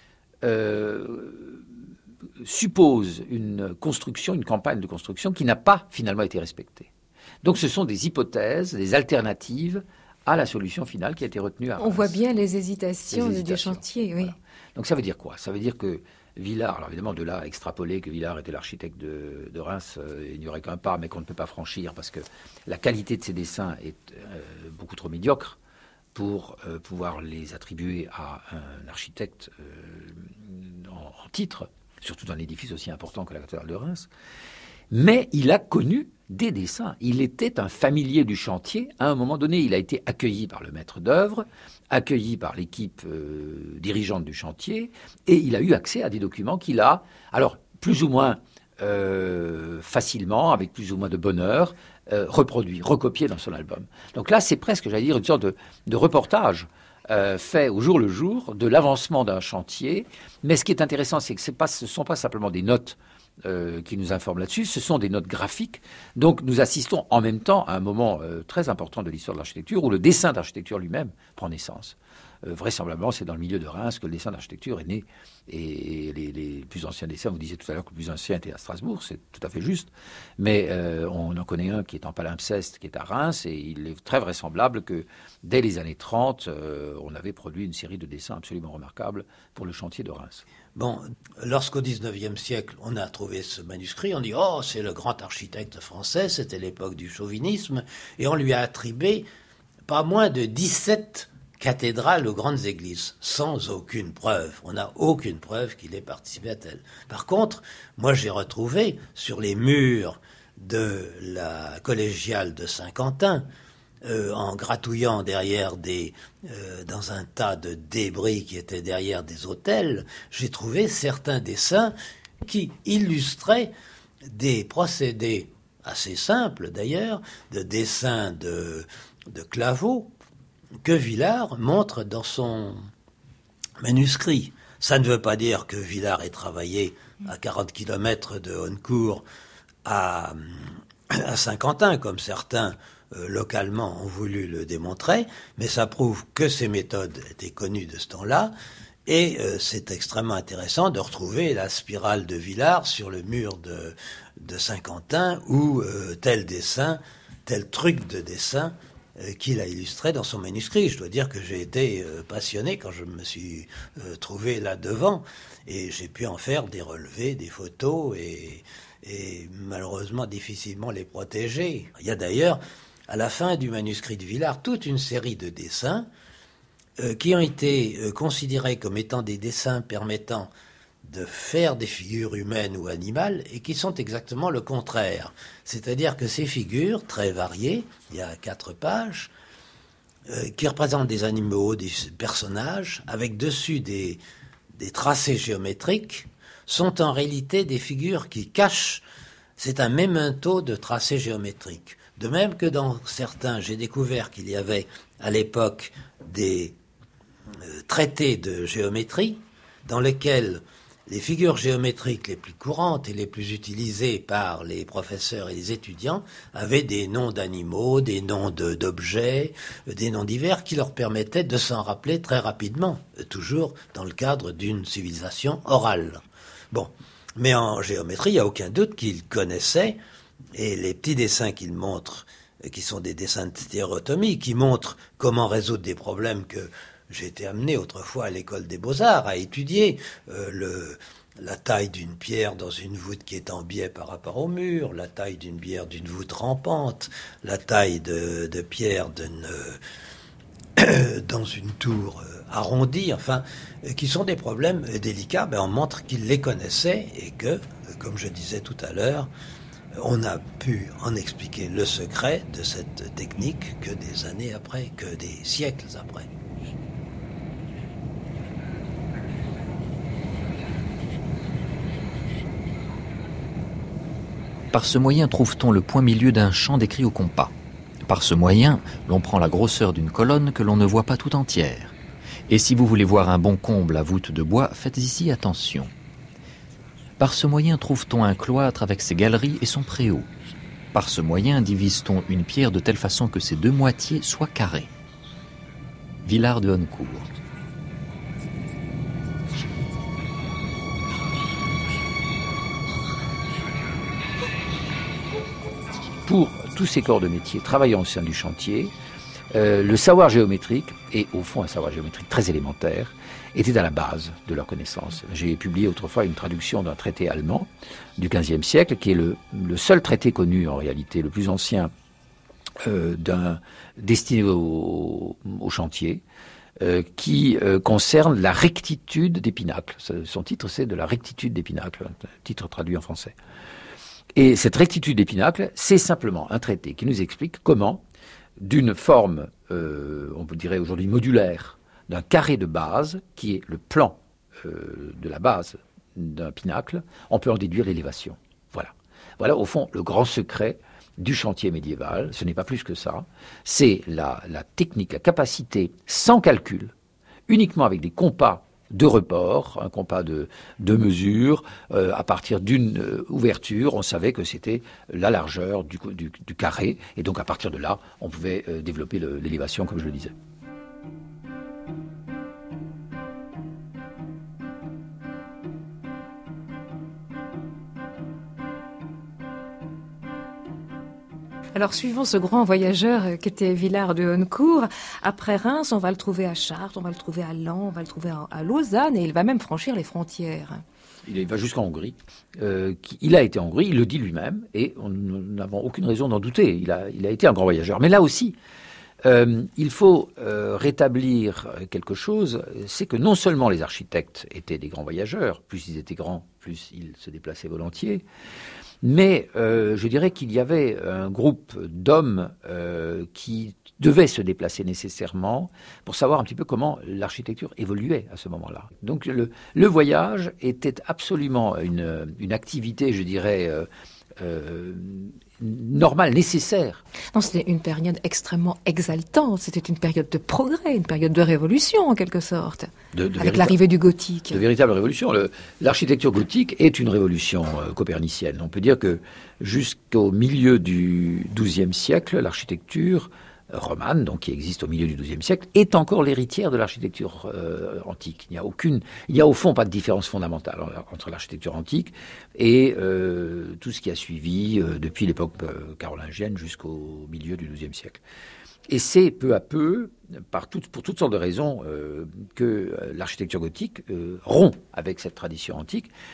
euh, supposent une construction, une campagne de construction qui n'a pas finalement été respectée. Donc ce sont des hypothèses, des alternatives à la solution finale qui a été retenue à Reims. On voit bien les hésitations, les hésitations du chantier, oui. Voilà. Donc ça veut dire quoi? Ça veut dire que Villard, alors évidemment de là à extrapoler que Villard était l'architecte de, de Reims, euh, il n'y aurait qu'un pas, mais qu'on ne peut pas franchir parce que la qualité de ses dessins est euh, beaucoup trop médiocre pour euh, pouvoir les attribuer à un architecte euh, en, en titre, surtout dans un édifice aussi important que la cathédrale de Reims. Mais il a connu des dessins. Il était un familier du chantier. À un moment donné, il a été accueilli par le maître d'œuvre, accueilli par l'équipe euh, dirigeante du chantier, et il a eu accès à des documents qu'il a, alors plus ou moins euh, facilement, avec plus ou moins de bonheur, euh, reproduits, recopiés dans son album. Donc là, c'est presque, j'allais dire, une sorte de, de reportage euh, fait au jour le jour de l'avancement d'un chantier. Mais ce qui est intéressant, c'est que c'est pas, ce ne sont pas simplement des notes Euh, qui nous informent là-dessus, ce sont des notes graphiques. Donc nous assistons en même temps à un moment euh, très important de l'histoire de l'architecture où le dessin d'architecture lui-même prend naissance. Euh, vraisemblablement, c'est dans le milieu de Reims que le dessin d'architecture est né. Et les, les plus anciens dessins, vous disiez tout à l'heure que le plus ancien était à Strasbourg, c'est tout à fait juste. Mais euh, on en connaît un qui est en palimpseste, qui est à Reims, et il est très vraisemblable que dès les années trente, euh, on avait produit une série de dessins absolument remarquables pour le chantier de Reims. Bon, lorsqu'au dix-neuvième siècle, on a trouvé ce manuscrit, on dit « Oh, c'est le grand architecte français, c'était l'époque du chauvinisme », et on lui a attribué pas moins de dix-sept cathédrales aux grandes églises, sans aucune preuve. On n'a aucune preuve qu'il ait participé à tel. Par contre, moi j'ai retrouvé sur les murs de la collégiale de Saint-Quentin, Euh, en gratouillant derrière des, euh, dans un tas de débris qui étaient derrière des autels, j'ai trouvé certains dessins qui illustraient des procédés assez simples d'ailleurs, de dessins de, de claveaux que Villard montre dans son manuscrit. Ça ne veut pas dire que Villard ait travaillé à quarante kilomètres de Honnecourt à, à Saint-Quentin, comme certains Euh, localement ont voulu le démontrer, mais ça prouve que ces méthodes étaient connues de ce temps-là, et euh, c'est extrêmement intéressant de retrouver la spirale de Villard sur le mur de, de Saint-Quentin, ou euh, tel dessin, tel truc de dessin euh, qu'il a illustré dans son manuscrit. Je dois dire que j'ai été euh, passionné quand je me suis euh, trouvé là devant, et j'ai pu en faire des relevés, des photos, et, et malheureusement difficilement les protéger. Il y a d'ailleurs à la fin du manuscrit de Villard toute une série de dessins euh, qui ont été euh, considérés comme étant des dessins permettant de faire des figures humaines ou animales et qui sont exactement le contraire. C'est-à-dire que ces figures, très variées, il y a quatre pages, euh, qui représentent des animaux, des personnages, avec dessus des, des tracés géométriques, sont en réalité des figures qui cachent, c'est un memento de tracés géométriques. De même que dans certains, j'ai découvert qu'il y avait à l'époque des euh, traités de géométrie dans lesquels les figures géométriques les plus courantes et les plus utilisées par les professeurs et les étudiants avaient des noms d'animaux, des noms de, d'objets, des noms divers qui leur permettaient de s'en rappeler très rapidement, toujours dans le cadre d'une civilisation orale. Bon, mais en géométrie, il n'y a aucun doute qu'il connaissait, et les petits dessins qu'il montre, qui sont des dessins de stéréotomie, qui montrent comment résoudre des problèmes que j'ai été amené autrefois à l'école des Beaux-Arts à étudier, euh, le, la taille d'une pierre dans une voûte qui est en biais par rapport au mur, la taille d'une pierre d'une voûte rampante, la taille de, de pierre d'une, euh, dans une tour euh, arrondie, enfin, euh, qui sont des problèmes délicats. Ben, on montre qu'il les connaissait et que, comme je disais tout à l'heure, on a pu en expliquer le secret de cette technique que des années après, que des siècles après. Par ce moyen trouve-t-on le point milieu d'un chant décrit au compas. Par ce moyen, l'on prend la grosseur d'une colonne que l'on ne voit pas tout entière. Et si vous voulez voir un bon comble à voûte de bois, faites ici attention. Par ce moyen trouve-t-on un cloître avec ses galeries et son préau. Par ce moyen divise-t-on une pierre de telle façon que ses deux moitiés soient carrées. Villard de Honnecourt. Pour tous ces corps de métier travaillant au sein du chantier, euh, le savoir géométrique, et au fond un savoir géométrique très élémentaire, était à la base de leur connaissance. J'ai publié autrefois une traduction d'un traité allemand du quinzième siècle, qui est le, le seul traité connu en réalité, le plus ancien, euh, d'un, destiné au, au chantier, euh, qui euh, concerne la rectitude des pinacles. Son titre, c'est « De la rectitude des pinacles », un titre traduit en français. Et cette rectitude des pinacles, c'est simplement un traité qui nous explique comment, d'une forme, euh, on dirait aujourd'hui modulaire, d'un carré de base, qui est le plan euh, de la base d'un pinacle, on peut en déduire l'élévation. Voilà. Voilà, au fond, le grand secret du chantier médiéval. Ce n'est pas plus que ça. C'est la, la technique, la capacité, sans calcul, uniquement avec des compas de report, un compas de, de mesure, euh, à partir d'une euh, ouverture, on savait que c'était la largeur du, du, du carré, et donc à partir de là, on pouvait euh, développer le, l'élévation, comme je le disais. Alors, suivons ce grand voyageur qu'était Villard de Honnecourt. Après Reims, on va le trouver à Chartres, on va le trouver à Laon, on va le trouver à Lausanne, et il va même franchir les frontières. Il va jusqu'en Hongrie. Euh, il a été en Hongrie, il le dit lui-même, et on, nous n'avons aucune raison d'en douter. Il a, il a été un grand voyageur. Mais là aussi, euh, il faut euh, rétablir quelque chose, c'est que non seulement les architectes étaient des grands voyageurs, plus ils étaient grands, plus ils se déplaçaient volontiers, mais euh, je dirais qu'il y avait un groupe d'hommes euh, qui devaient se déplacer nécessairement pour savoir un petit peu comment l'architecture évoluait à ce moment-là. Donc le, le voyage était absolument une, une activité, je dirais, euh, euh, normale, nécessaire. Non, c'était une période extrêmement exaltante, c'était une période de progrès, une période de révolution en quelque sorte, de, de avec l'arrivée du gothique. De véritable révolution. Le, l'architecture gothique est une révolution euh, copernicienne. On peut dire que jusqu'au milieu du douzième siècle, l'architecture romane, donc qui existe au milieu du douzième siècle, est encore l'héritière de l'architecture euh, antique. Il n'y a aucune, il n'y a au fond pas de différence fondamentale entre l'architecture antique et euh, tout ce qui a suivi euh, depuis l'époque euh, carolingienne jusqu'au milieu du douzième siècle. Et c'est peu à peu, par tout, pour toutes sortes de raisons, euh, que l'architecture gothique euh, rompt avec cette tradition antique.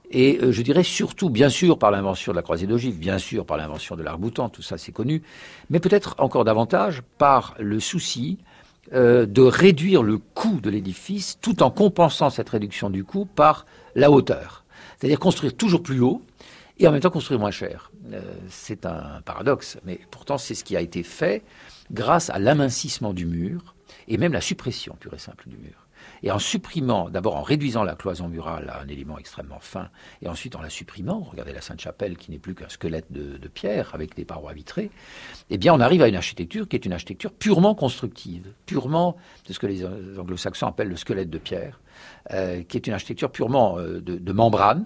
Et euh, je dirais surtout, bien sûr, par l'invention de la croisée d'ogives, bien sûr, par l'invention de l'arc-boutant, tout ça c'est connu, mais peut-être encore davantage par le souci euh, de réduire le coût de l'édifice tout en compensant cette réduction du coût par la hauteur. C'est-à-dire construire toujours plus haut et en même temps construire moins cher. Euh, c'est un paradoxe, mais pourtant c'est ce qui a été fait grâce à l'amincissement du mur et même la suppression pure et simple du mur. Et en supprimant, d'abord en réduisant la cloison murale à un élément extrêmement fin, et ensuite en la supprimant, regardez la Sainte-Chapelle qui n'est plus qu'un squelette de, de pierre avec des parois vitrées, eh bien on arrive à une architecture qui est une architecture purement constructive, purement, c'est ce que les anglo-saxons appellent le squelette de pierre, euh, qui est une architecture purement euh, de, de membrane,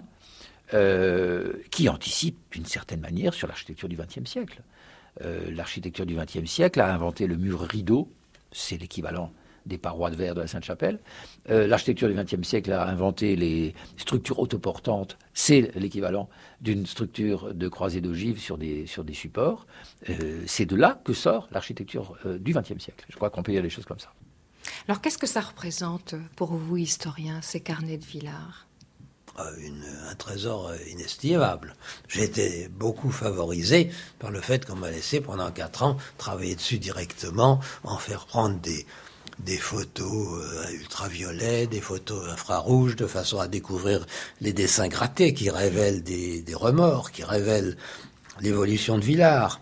euh, qui anticipe d'une certaine manière sur l'architecture du vingtième siècle. Euh, l'architecture du vingtième siècle a inventé le mur rideau, c'est l'équivalent des parois de verre de la Sainte-Chapelle. Euh, l'architecture du vingtième siècle a inventé les structures autoportantes. C'est l'équivalent d'une structure de croisée d'ogives sur des, sur des supports. Euh, c'est de là que sort l'architecture euh, du vingtième siècle. Je crois qu'on peut dire des choses comme ça. Alors, qu'est-ce que ça représente pour vous, historiens, ces carnets de Villars ? Une, un trésor inestimable. J'ai été beaucoup favorisé par le fait qu'on m'a laissé pendant quatre ans travailler dessus directement, en faire prendre des... des photos euh, ultraviolets, des photos infrarouges, de façon à découvrir les dessins grattés qui révèlent des, des remords, qui révèlent l'évolution de Villars.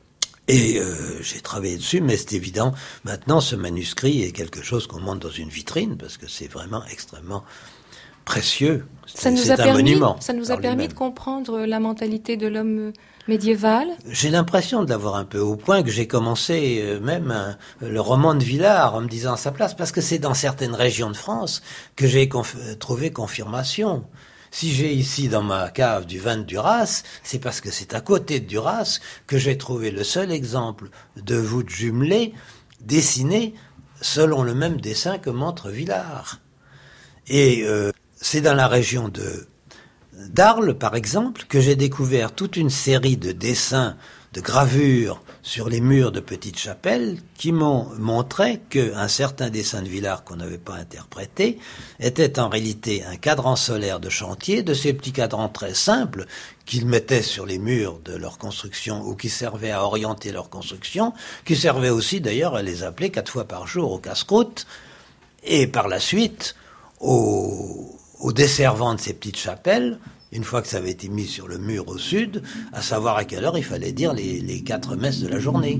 Et euh, j'ai travaillé dessus, mais c'est évident, maintenant ce manuscrit est quelque chose qu'on monte dans une vitrine, parce que c'est vraiment extrêmement précieux. C'est, ça nous c'est a un permis, monument. Ça nous a permis de comprendre la mentalité de l'homme médiéval. J'ai l'impression de l'avoir un peu au point, que j'ai commencé euh, même un, le roman de Villars en me disant à sa place, parce que c'est dans certaines régions de France que j'ai conf- trouvé confirmation. Si j'ai ici dans ma cave du vin de Duras, c'est parce que c'est à côté de Duras que j'ai trouvé le seul exemple de voûte jumelée dessinée selon le même dessin que montre Villars. Et euh, c'est dans la région de d'Arles, par exemple, que j'ai découvert toute une série de dessins, de gravures sur les murs de petites chapelles qui m'ont montré qu'un certain dessin de Villars qu'on n'avait pas interprété était en réalité un cadran solaire de chantier, de ces petits cadrans très simples qu'ils mettaient sur les murs de leur construction ou qui servaient à orienter leur construction, qui servaient aussi d'ailleurs à les appeler quatre fois par jour au casse-croûte, et par la suite au... au desservant de ces petites chapelles, une fois que ça avait été mis sur le mur au sud, à savoir à quelle heure il fallait dire les, les quatre messes de la journée.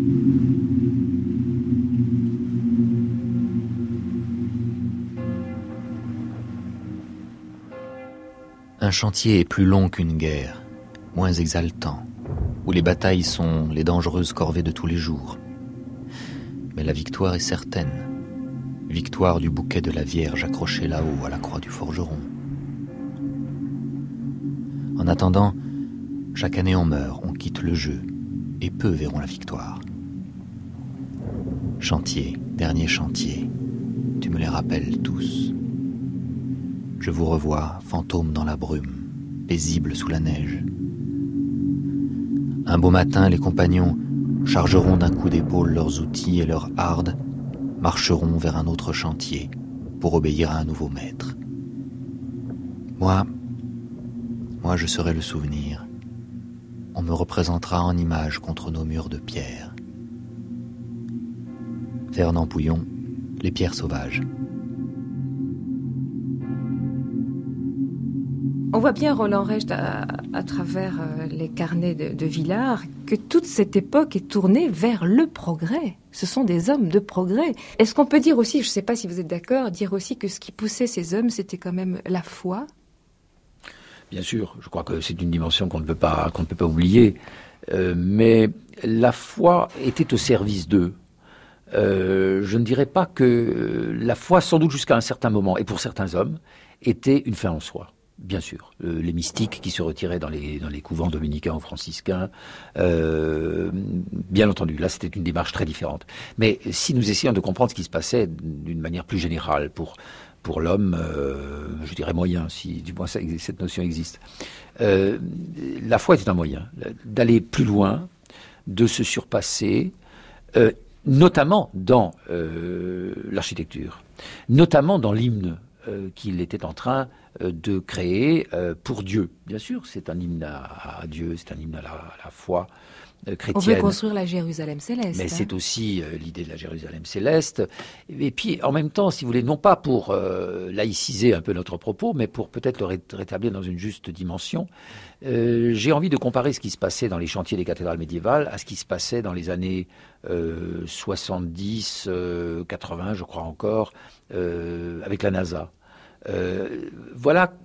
Un chantier est plus long qu'une guerre, moins exaltant, où les batailles sont les dangereuses corvées de tous les jours. Mais la victoire est certaine. Victoire du bouquet de la Vierge accroché là-haut à la croix du forgeron. En attendant, chaque année on meurt, on quitte le jeu, et peu verront la victoire. Chantier, dernier chantier, tu me les rappelles tous. Je vous revois, fantômes dans la brume, paisibles sous la neige. Un beau matin, les compagnons chargeront d'un coup d'épaule leurs outils et leurs hardes, marcheront vers un autre chantier pour obéir à un nouveau maître. Moi, moi je serai le souvenir. On me représentera en image contre nos murs de pierre. Fernand Pouillon, Les pierres sauvages. On voit bien, Roland Recht, à, à travers euh, les carnets de, de Villars, que toute cette époque est tournée vers le progrès. Ce sont des hommes de progrès. Est-ce qu'on peut dire aussi, je ne sais pas si vous êtes d'accord, dire aussi que ce qui poussait ces hommes, c'était quand même la foi ? Bien sûr, je crois que c'est une dimension qu'on ne peut pas, qu'on ne peut pas oublier. Euh, mais la foi était au service d'eux. Euh, je ne dirais pas que la foi, sans doute jusqu'à un certain moment, et pour certains hommes, était une fin en soi. Bien sûr, euh, les mystiques qui se retiraient dans les, dans les couvents dominicains ou franciscains, euh, bien entendu, là c'était une démarche très différente. Mais si nous essayons de comprendre ce qui se passait d'une manière plus générale pour, pour l'homme, euh, je dirais moyen, si du moins ça, cette notion existe, euh, la foi était un moyen d'aller plus loin, de se surpasser, euh, notamment dans euh, l'architecture, notamment dans l'hymne euh, qu'il était en train euh, de créer euh, pour Dieu. Bien sûr, c'est un hymne à, à Dieu, c'est un hymne à la, à la foi euh, chrétienne. On veut construire la Jérusalem céleste. Mais hein. c'est aussi euh, l'idée de la Jérusalem céleste. Et puis, en même temps, si vous voulez, non pas pour euh, laïciser un peu notre propos, mais pour peut-être le ré- rétablir dans une juste dimension, euh, j'ai envie de comparer ce qui se passait dans les chantiers des cathédrales médiévales à ce qui se passait dans les années euh, soixante-dix, euh, quatre-vingts, je crois encore, euh, avec la NASA. Euh, voilà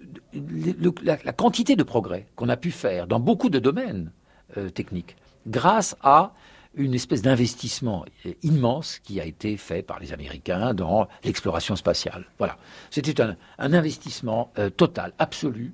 le, le, la, la quantité de progrès qu'on a pu faire dans beaucoup de domaines euh, techniques, grâce à une espèce d'investissement immense qui a été fait par les Américains dans l'exploration spatiale. Voilà. C'était un, un investissement euh, total, absolu,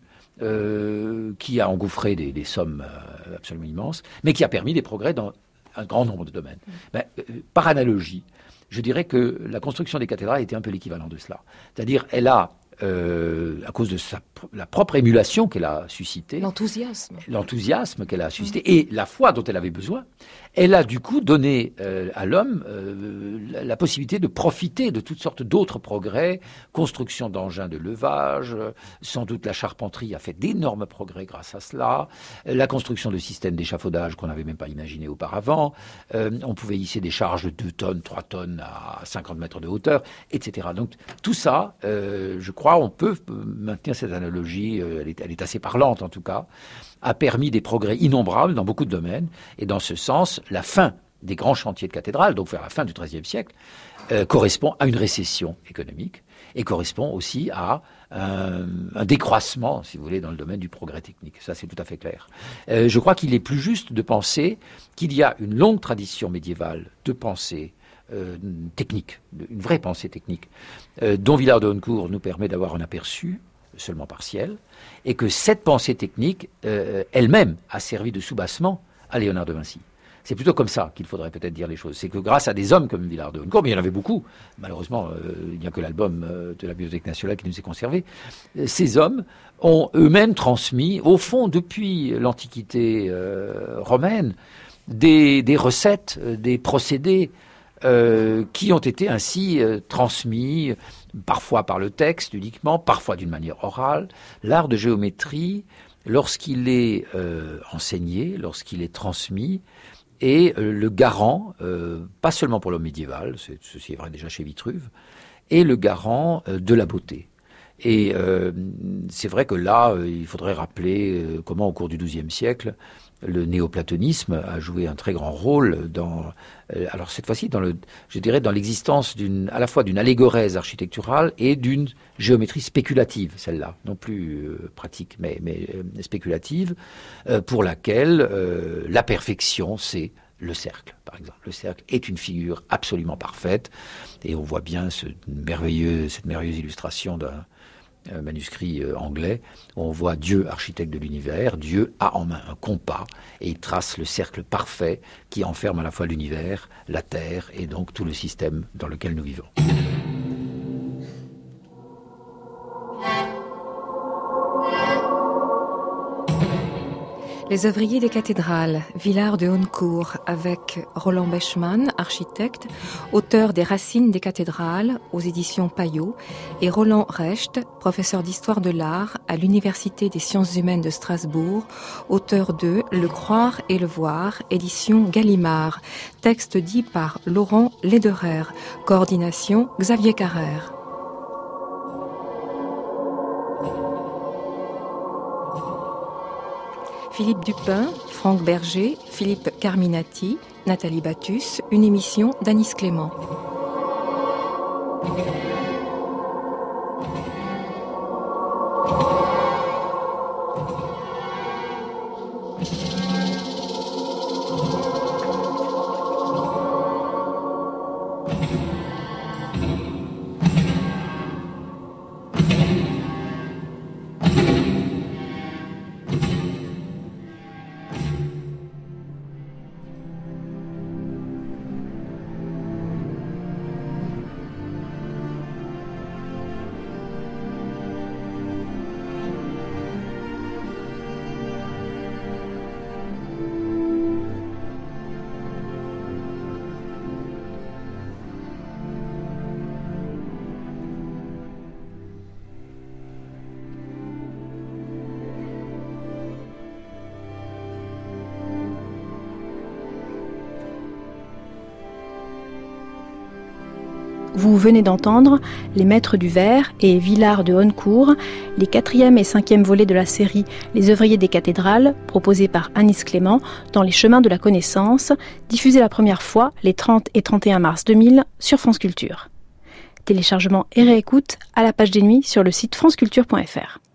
euh, qui a engouffré des, des sommes euh, absolument immenses, mais qui a permis des progrès dans un grand nombre de domaines. Ben, euh, par analogie, je dirais que la construction des cathédrales était un peu l'équivalent de cela. C'est-à-dire, elle a, euh, à cause de sa, la propre émulation qu'elle a suscitée, l'enthousiasme, l'enthousiasme qu'elle a suscité, mmh. et la foi dont elle avait besoin, elle a du coup donné euh, à l'homme euh, la, la possibilité de profiter de toutes sortes d'autres progrès, construction d'engins de levage, euh, sans doute la charpenterie a fait d'énormes progrès grâce à cela, euh, la construction de systèmes d'échafaudage qu'on n'avait même pas imaginé auparavant, euh, on pouvait hisser des charges de deux tonnes, trois tonnes à cinquante mètres de hauteur, et cetera. Donc tout ça, euh, je crois, on peut maintenir cette analogie, euh, elle, est, elle est assez parlante en tout cas, a permis des progrès innombrables dans beaucoup de domaines. Et dans ce sens, la fin des grands chantiers de cathédrales, donc vers la fin du treizième siècle, euh, correspond à une récession économique et correspond aussi à un, un décroissement, si vous voulez, dans le domaine du progrès technique. Ça, c'est tout à fait clair. Euh, je crois qu'il est plus juste de penser qu'il y a une longue tradition médiévale de pensée euh, technique, une vraie pensée technique, euh, dont Villard de Honnecourt nous permet d'avoir un aperçu, seulement partiel, et que cette pensée technique, euh, elle-même, a servi de soubassement à Léonard de Vinci. C'est plutôt comme ça qu'il faudrait peut-être dire les choses. C'est que grâce à des hommes comme Villard de Honnecourt, mais il y en avait beaucoup, malheureusement, euh, il n'y a que l'album euh, de la Bibliothèque nationale qui nous est conservé, euh, ces hommes ont eux-mêmes transmis, au fond, depuis l'Antiquité euh, romaine, des, des recettes, euh, des procédés euh, qui ont été ainsi euh, transmis, parfois par le texte uniquement, parfois d'une manière orale. L'art de géométrie, lorsqu'il est euh, enseigné, lorsqu'il est transmis, est euh, le garant, euh, pas seulement pour l'homme médiéval, c'est, ceci est vrai déjà chez Vitruve, est le garant euh, de la beauté. Et euh, c'est vrai que là, euh, il faudrait rappeler euh, comment au cours du douzième siècle, le néoplatonisme a joué un très grand rôle dans, euh, alors cette fois-ci, dans le, je dirais, dans l'existence d'une, à la fois d'une allégorèse architecturale et d'une géométrie spéculative, celle-là, non plus euh, pratique, mais, mais euh, spéculative, euh, pour laquelle euh, la perfection, c'est le cercle, par exemple. Le cercle est une figure absolument parfaite, et on voit bien ce merveilleux, cette merveilleuse illustration d'un un manuscrit euh, anglais, où on voit Dieu, architecte de l'univers. Dieu a en main un compas et il trace le cercle parfait qui enferme à la fois l'univers, la terre et donc tout le système dans lequel nous vivons. Les ouvriers des cathédrales, Villard de Honnecourt, avec Roland Bechmann, architecte, auteur des Racines des cathédrales aux éditions Payot, et Roland Recht, professeur d'histoire de l'art à l'Université des sciences humaines de Strasbourg, auteur de Le croire et le voir, édition Gallimard, texte dit par Laurent Lederer, coordination Xavier Carrère. Philippe Dupin, Franck Berger, Philippe Carminati, Nathalie Battus, une émission d'Anis Clément. Vous venez d'entendre Les Maîtres du Verre et Villars de Honnecourt, les quatrième et cinquième volets de la série Les œuvriers des cathédrales, proposés par Anis Clément dans Les Chemins de la Connaissance, diffusés la première fois les trente et trente et un mars deux mille sur France Culture. Téléchargement et réécoute à la page des nuits sur le site franceculture point f r.